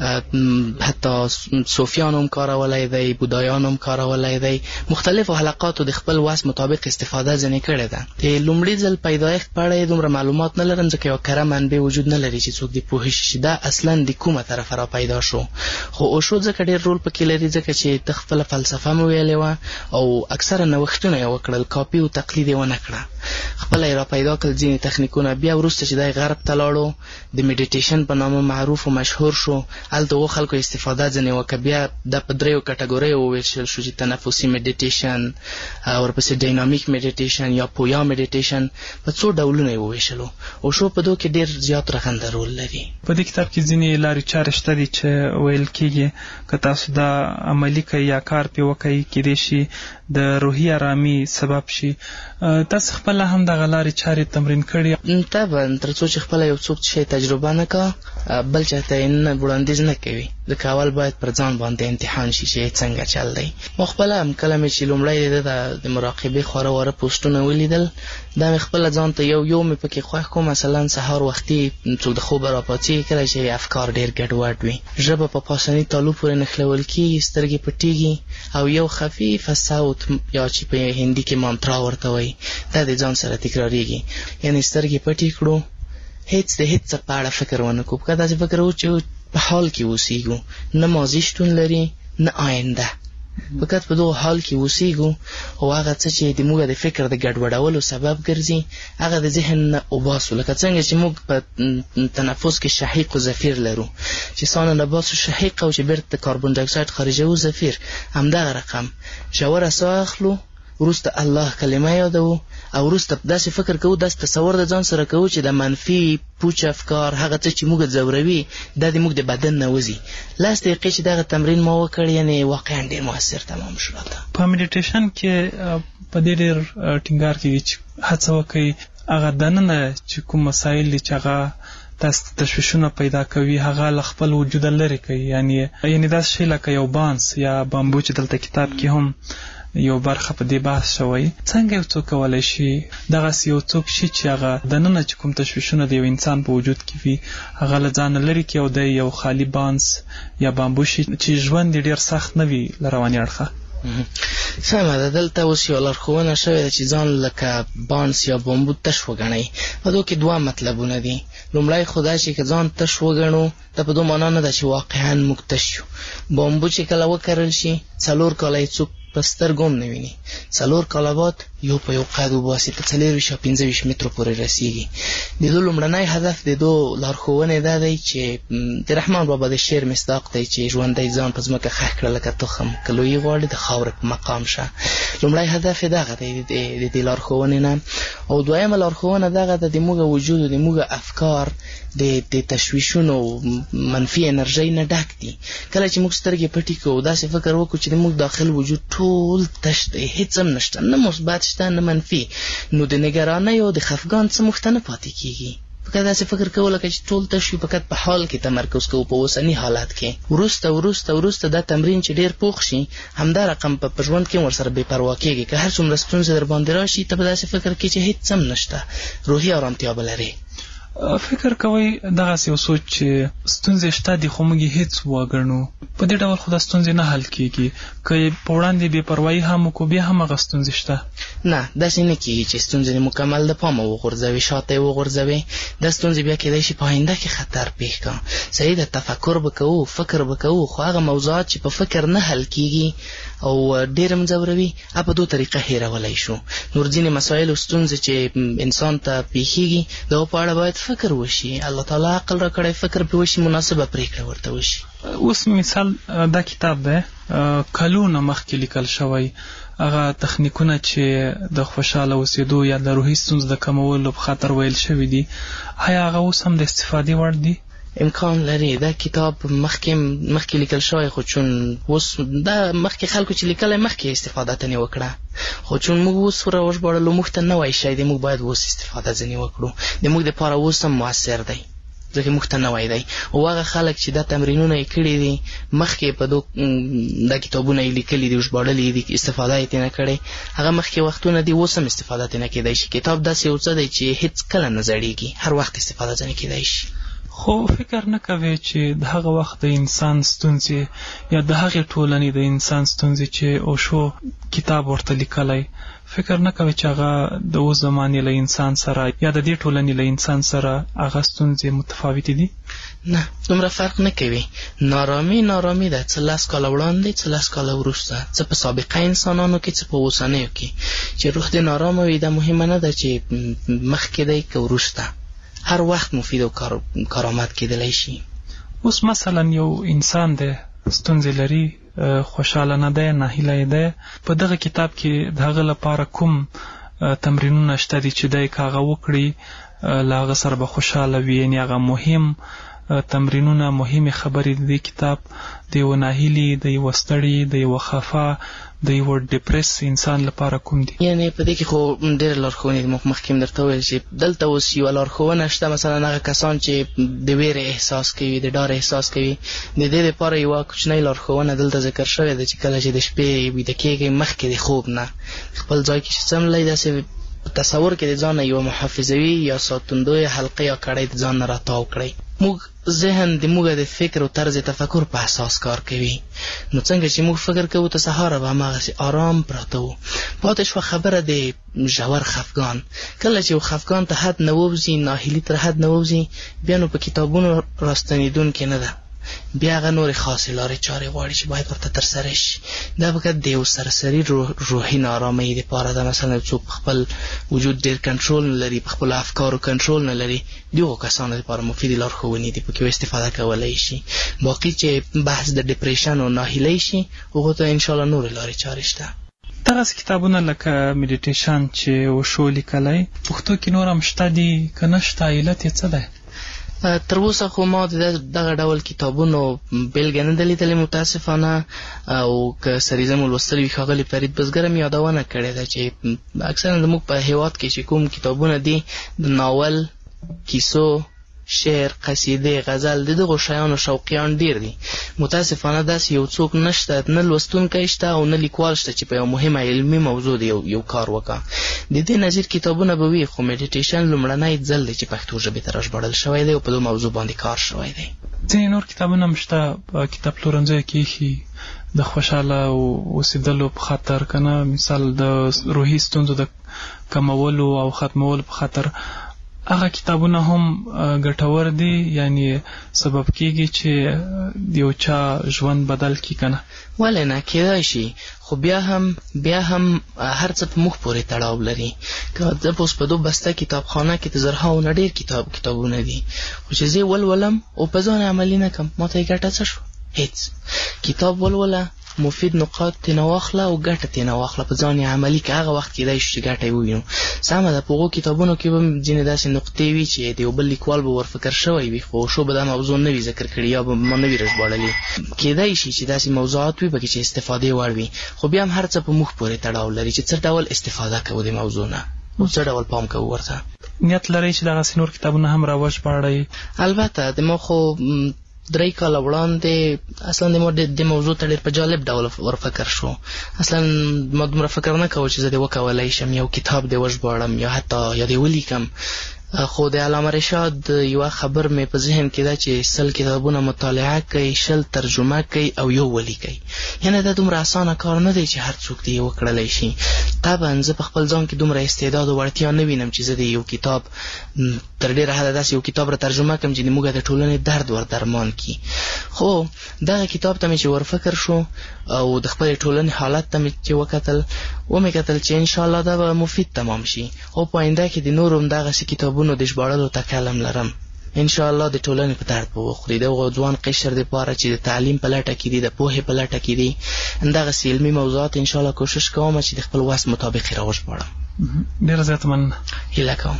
S4: کې حتی صوفیانو هم کارولی دی، بودایانو هم کارولی دی، مختلفو حلقاتو د خپل وس مطابق استفاده ځینې کړې ده. د لومړي ځل پیدایښت په اړه یې دومره معلومات نه لرم، ځکه یوه کره منبع وجود نه لري چې څوک دې پوه شي چې دا اصلا د کومه طرفه را پیدا شو. خو اوشو ځکه ډېر رول پکې لري، ځکه چې ده خپله فلسفه مو ویلې وه او اکثره نوښتونه یې وکړل، کاپي او تقلید یې ونه کړه، خپله یې را پیدا کړل ځینې تخنیکونه. بیا وروسته چې دی غرب ته لاړو، د میډیټیشن په نامه معروف او مشهور شو، هلته هغو خلکو استفاده ځینې وکړه. بیا دا په دریو کټګوریو وویشل شو چې تنفسي میډیټیشن، ورپسې ډاینامیک میډیټیشن یا پویا میډیټیشن، په څو ډولونه یې وویشلو. اوشو په دو کې ډېر زیات رغنده رول لري.
S11: په دې کتاب کې ځینې لارې چارې شته دي چې ویل کېږي که تاسو دا عملي کوئ یا کار پرې وکئ کېدای شي د روحي ارامي سبب شي. تاسو خپله هم دغه لارې چارې تمرین کړي؟
S4: طبعا تر څو چې خپله یو څوک شی تجربه نه کا، بل چاته یې نه وړاندیز نه کوي، ځکه اول باید پر ځان باندې امتحان شي چې څنګه چل دی. ما خپله هم کله مې چې لومړی د مراقبې خواره واره پوسټونه ولیدل، دا مې خپله ځان ته یو یو مې پکې خوښ کړو. مثلا سهار وختي څوک د خوبه راپاڅېږي کله چې افکار ډېر ګډوډ وي، ژبه په پاسني تالو پورې نښلول کېږي، سترګې پټېږي او یو خفیفه صوت یا چې په هندي کې مانترا ورته وایي دا د ځان سره تکراریږي، یعنې سترګې پټې کړو، هیڅ د هیڅ څه په اړه فکر ونه کړو. که داسې فکر و چې په حال کې اوسېږو، نه ماضي شتون لري نه آینده، فقط په دغو حال کې اوسېږو او هغه څه چې د موږ د فکر د ګډوډولو سبب ګرځي هغه د ذهن نه وباسو. لکه څنګه چې موږ په تنفس کې شهیق و زفیر لرو، چې ساه نه باسو شهیق او چې بیرته د کاربن ډای اکساید خارجوو زفیر، همدغه رقم ژوره ساه اخلو، وروسته الله کلمه یادوو او وروسته داسې فکر کوو، داسې تصور د ځان سره کوو چې د منفي پوچ افکار، هغه څه چې موږ ځوروي، دا د موږ د بدن نه وځي. لس دقیقې چې دغه تمرین ما وکړ، یعنې واقعا ډېر مؤثر تمام شو راته.
S11: په میډیټیشن کې په دې ډېر ټینګار کېږي چې هڅه وکړئ هغه دننه چې کوم مسایل دي چې هغه تاسو تشویشونه پیدا کوي هغه له خپل وجوده لرې کوي، یعنې یعنې داسې شی لکه یو بانس یا بامبو چې دلته کتاب کې هم یو برخه په دې بحث شوی. څنګه یو څوک کولی شي دغسې یو څوک شي چې هغه دننه چې کوم تشویشونه د یو انسان په وجود کې وي هغه له ځانه لرې کړي او د یو خالي بانس یا بامبو شي چې ژوند یې ډېر سخت نه وي له رواني اړخه؟
S4: سمه ده. دلته اوس یوه لارښوونه شوې ده چې ځان لکه بانس یا بامبو تش وګڼئ. په دو کې دوه مطلبونه دي. لومړی خو دا چې که ځان تش وګڼو دا په دو معنا نه ده چې واقعا موږ تش یو. بامبو چې کله وکرل شي څلور کاله یې څوک په سترګو هم نه ویني. څلور کاله بعد یو په یو قد وباسي تر څلېرویشت یا پنځه ویشت مترو پورې رسېږي. د دو لومړنی هدف د دو لارښوونې دا دی چې د رحمان بابا د شعر مصداق دی چې ژوندی ځان په ځمکه ښخ کړه لکه تخم، که لویي غواړي د خاورې په مقام شه. لومړی هدف یې دغه دی د دې لارښوونې نه. او دویمه لارښوونه دغه ده د موږ وجود او د موږ افکار د تشویشونو منفي انرژۍ نه ډک دي. کله چې موږ سترګې پټې کړو داسې فکر وکړو چې د موږ داخل وجود ټول تش دی، هېڅ هم نشته، نه مثبت شته نه منفي، نو د نګرانۍ او د خفګان څه موږ ته نه پاتې کېږي. فقط داسې فکر کوو لکه چې ټول تش وي، فقط په حال کې تمرکز کوو په اوسني حالت کې. وروسته وروسته وروسته دا تمرین چې ډېر پوخ شي همدا رقم په ژوند کې ورسره بې پروا کېږي. که هر څومره ستونزې در باندې راشي ته به داسې فکر کې چې هېڅ هم نشته، روحي ارامتیا به لرې.
S11: فکر کوئ دغسې یو سوچ چې ستونزې شته دي خو موږ یې هېڅ وګڼو، په دې ډول خو دا ستونزې نه حل کېږي. که یې په وړاندې بې پروایي هم وکړو بیا هم هغه ستونزې شته.
S4: نه داسې نه کېږي چې ستونزې مکمل د پامه وغورځوي، شاته یې وغورځوي. دا ستونزې بیا کېدای شي په آینده کې خطر پېښ کړه. صحیح ده، تفکر به کوو، فکر به کوو، خو هغه موضوعات چې په فکر نه حل کېږي او ډېر هم ځوروي هغه په دو طریقه هېرولی شو. نور ځینې مسایل او ستونزې چې انسان ته پېښېږي د هغو په اړه باید فکر وشي. الله تعالی عقل را کړی، فکر پرې وشي، مناسبه پرېکړه ورته وشي.
S11: اوس مثال دا کتاب دی کلونه مخکې لیکل شوی. هغه تخنیکونه چې د خوشحاله اوسېدو یا د روحي ستونزو د کمولو په خاطر ویل شوي دي، آیا هغه اوس هم د استفادې وړ دي؟
S4: امکان لري. دا کتاب مخکې مخکې لیکل شوی، خو چون اوس دا مخکې خلکو چې لیکلی مخکې استفاده ته یې وکړه، خو چون موږ اوس ور وژباړلو موږ ته نوی شی دی، موږ باید اوس استفاده ځینې وکړو. د موږ دپاره اوس هم مؤثر دی ځکه موږ ته نوی دی. او هغه خلک چې دا تمرینونه یې کړي دي مخکې په دو دا کتابونه یې لیکلي دي ژباړلي دي، استفاده یې ترې نه کړې، هغه مخکې وختونه دي، اوس هم استفاده ترې نه کېدی شي. کتاب داسې یو څه دی چې هېڅ کله نه زړېږي، هر وخت استفاده ځنې کېدی شي.
S11: خو فکر نه کوي چې د هغه وخت د انسان ستونزې یا د هغې ټولنې د انسان ستونزې چې اوشو کتاب ورته لیکلی، فکر نه کوي چې هغه د اوس زمانې له انسان سره یا د دې ټولنې له انسان سره هغه ستونزې متفاوتې دي؟
S4: نه، دومره فرق نه کوي. نارامي نارامي ده، څه لس کاله وړاندې څه لس کاله وروسته، څه په سابقه انسانانو کې څه په اوسنیو کې. چې روح دې نارامه وي دا مهمه نه ده چې مخکې دی که وروسته، هر وخت مفید او کار کارآمد کېدلی شي.
S11: اوس مثلا یو انسان دی ستونزې لري، خوشحاله نه دی، ناهیلی دی، په دغه کتاب کې د هغه لپاره کوم تمرینونه شته دي چې دی که هغه وکړي له هغه سره به خوشحاله وي؟ یعنې هغه مهم تمرینونه، مهمې خبرې د دې کتاب د یوه ناهیلي، د یوه ستړي، د یوه خفه، د یوه ډپرس انسان لپاره کوم دي؟
S4: یعنې په دې کې خو ډېرې لارښوونې دي. مخکې هم درته وویل چې دلته اوس یوه لارښوونه شته، مثلا هغه کسان چې د ویرې احساس کوي، د ډار احساس کوي، د دې دپاره یوه کوچنۍ لارښوونه دلته ذکر شوې ده چې کله چې د شپې ویده کېږئ مخکې د خوب نه خپل ځای کې چې څملئ داسې تصور کې د ځان نه یوه محافظوي یا ساتندویه حلقه یا کړۍ د ځان نه راتاو کړئ. موږ ذهن د موږ د فکر او طرز تفکر په اساس کار کوي. نو څنګه چې موږ فکر کوو تر سهاره به هماغسې آرام پراته وو. پاتې شوه خبره د ژور خفګان. کله چې خفګان ته حد نه ووځي، ناهیلي تر حد نه ووځي، بیا نو په کتابونو راستنېدونکې نه ده، بیا هغه نورې خاصې لارې چارې غواړي چې باید ورته ترسره شي. دا فقط د یو سرسري روحي نارامۍ دپاره ده. مثلا څوک خپل وجود ډېر کنټرول نه لري، په خپلو افکارو کنټرول نه لري، د هغو کسانو دپاره مفیدې لارښوونې دي، پکې استفاده کولی شي. باقي چې بحث د ډپریشن او ناهیلۍ شي هغو ته انشاءالله نورې لارې چارې شته.
S11: دغسې کتابونه لکه میډیټیشن چې وشو لیکلی پښتو کې نور هم شته دي که نه شته؟ علت یې څه دی؟
S4: تر اوسه خو ما د دغه ډول کتابونو بېلګه نه ده لیدلې متاسفانه، او که سریزه مو لوستلي وي ښاغلي فرید بزګر هم یادونه کړې ده چې اکثرا زموږ په هېواد کې چې کوم کتابونه دي د ناول، کیسو، شعر، قصیدې، غزل، د دغو شیانو شوقیان ډیر دي. متاسفانه داسې یو څوک نشته، نه لوستونکی شته او نه لیکوال شته چې په یو مهمه علمي موضوع د یو, یو کار وکړه. د دې نظیر کتابونه به وي، خو میډیټیشن لومړنی ځل دی چې پښتو ژبې ته راژباړل شوی دی او په دې موضوع باندې کار شوی دی.
S11: ځینې نور کتابونه هم شته په کتاب پلورنځیو کې ایښي د خوشحاله اوسېدلو په خاطر، که نه مثال د روحي ستونزو د کمولو او ختمولو په خاطر. هغه کتابونه هم ګټور دي، یعنی سبب کېږي چې د یو چا ژوند بدل کړي، که نه؟
S4: ولې نه، کېدای شي، خو بیا هم بیا هم هر څه په موږ پورې تړاو لري. که زه په اوس په دو بسته کتابخانه کې د زرهاو نه ډېر کتاب کتابونه دي، خو چې زه ولولم او په ځان عملي نه کړم، ما ته یې ګټه څه شوه؟ هېڅ. کتاب ولوله، مفید نقاط ترې نه واخله او ګټه ترې نه واخله، په ځان یې عملي کړه. هغه وخت کېدای شي چې ګټه یې ووینو. سمه ده، په هغو کتابونو کې به ځینې داسې نقطې وي چې د یو بل لیکوال به ورفکر شوی وي، خو شو به دا موضوع نه وي ذکر کړي یا به ما نه وي راژباړلي. کېدای شي چې داسې موضوعات وي پکې چې استفادې وړ وي، خو بیا هم هر څه په موږ پورې تړاو لري چې څه ډول استفاده کوو د موضوع نه او څه ډول پام کوو ورته.
S11: نیت لرئ چې دغسې نور کتابونه هم راوژباړئ؟
S4: البته، د ما خو درې کاله وړاندې اصلا د ما د موضوع ته ډېر په جالب ډول ورفکر شو. اصلا ما دومره فکر نه کوه چې زه دې وکولی شم یو کتاب دې وژباړم یا حتی یا دې ولیکم، خو د علامه رشاد یوه خبر مې په ذهن کې ده چې سل کتابونه مطالعه کوي، شل ترجمه کوي او یو ولیکئ. یعنې دا دومره اسانه کار نه دی چې هر څوک دې وکړلی شي. طبعا زه په خپل ځان کې دومره استعداد او وړتیا نه وینم چې زه د یو کتاب تر ډېره حده داسې یو کتاب را ترجمه کړم چې موږ د ټولنې درد ور درمان کړي. خو دغه کتاب ته مې چې ورفکر شو او د خپلې ټولنې حالت ته مې چې وکتل، ومې کتل چې انشاءالله دا به مفید تمام شي او په آینده کې د نورو هم دغسې کتابونو د ژباړلو تکل هم لرم. انشاءالله د ټولنې په درد به وخوري. د هغو ځوان قشر دپاره چې د تعلیم په لټه کې دي، د پوهې په لټه کې دي، همدغسې علمي موضوعات انشاءالله کوشش کوم چې د خپل وس مطابق یې راوژباړم.
S11: ډېره زیاته مننه.
S4: هیله کوم.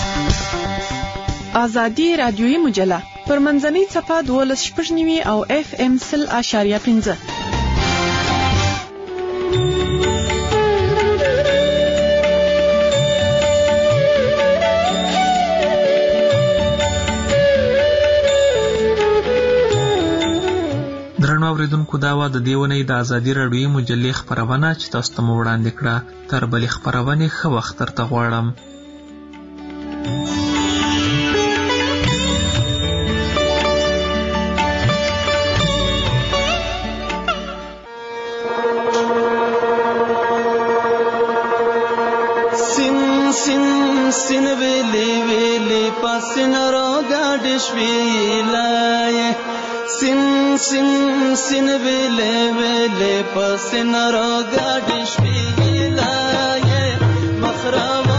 S5: ازادي رادیویي مجله پر منځنۍ څپه دولس شپږ نوي او اف ام سل اشاریه پنځه.
S11: درنو اوریدونکو، دا وه د دې اونۍ د ازادي راډیویي مجلې خپرونه چې تاسو ته مو وړاندې کړه. تر بلې خپرونې ښه وخت درته غواړم.
S6: سین سین سین ویلې ویلې پاسین را گاډ شویلای، سین سین سین ویلې ویلې پاسین را گاډ شویلای، مخرا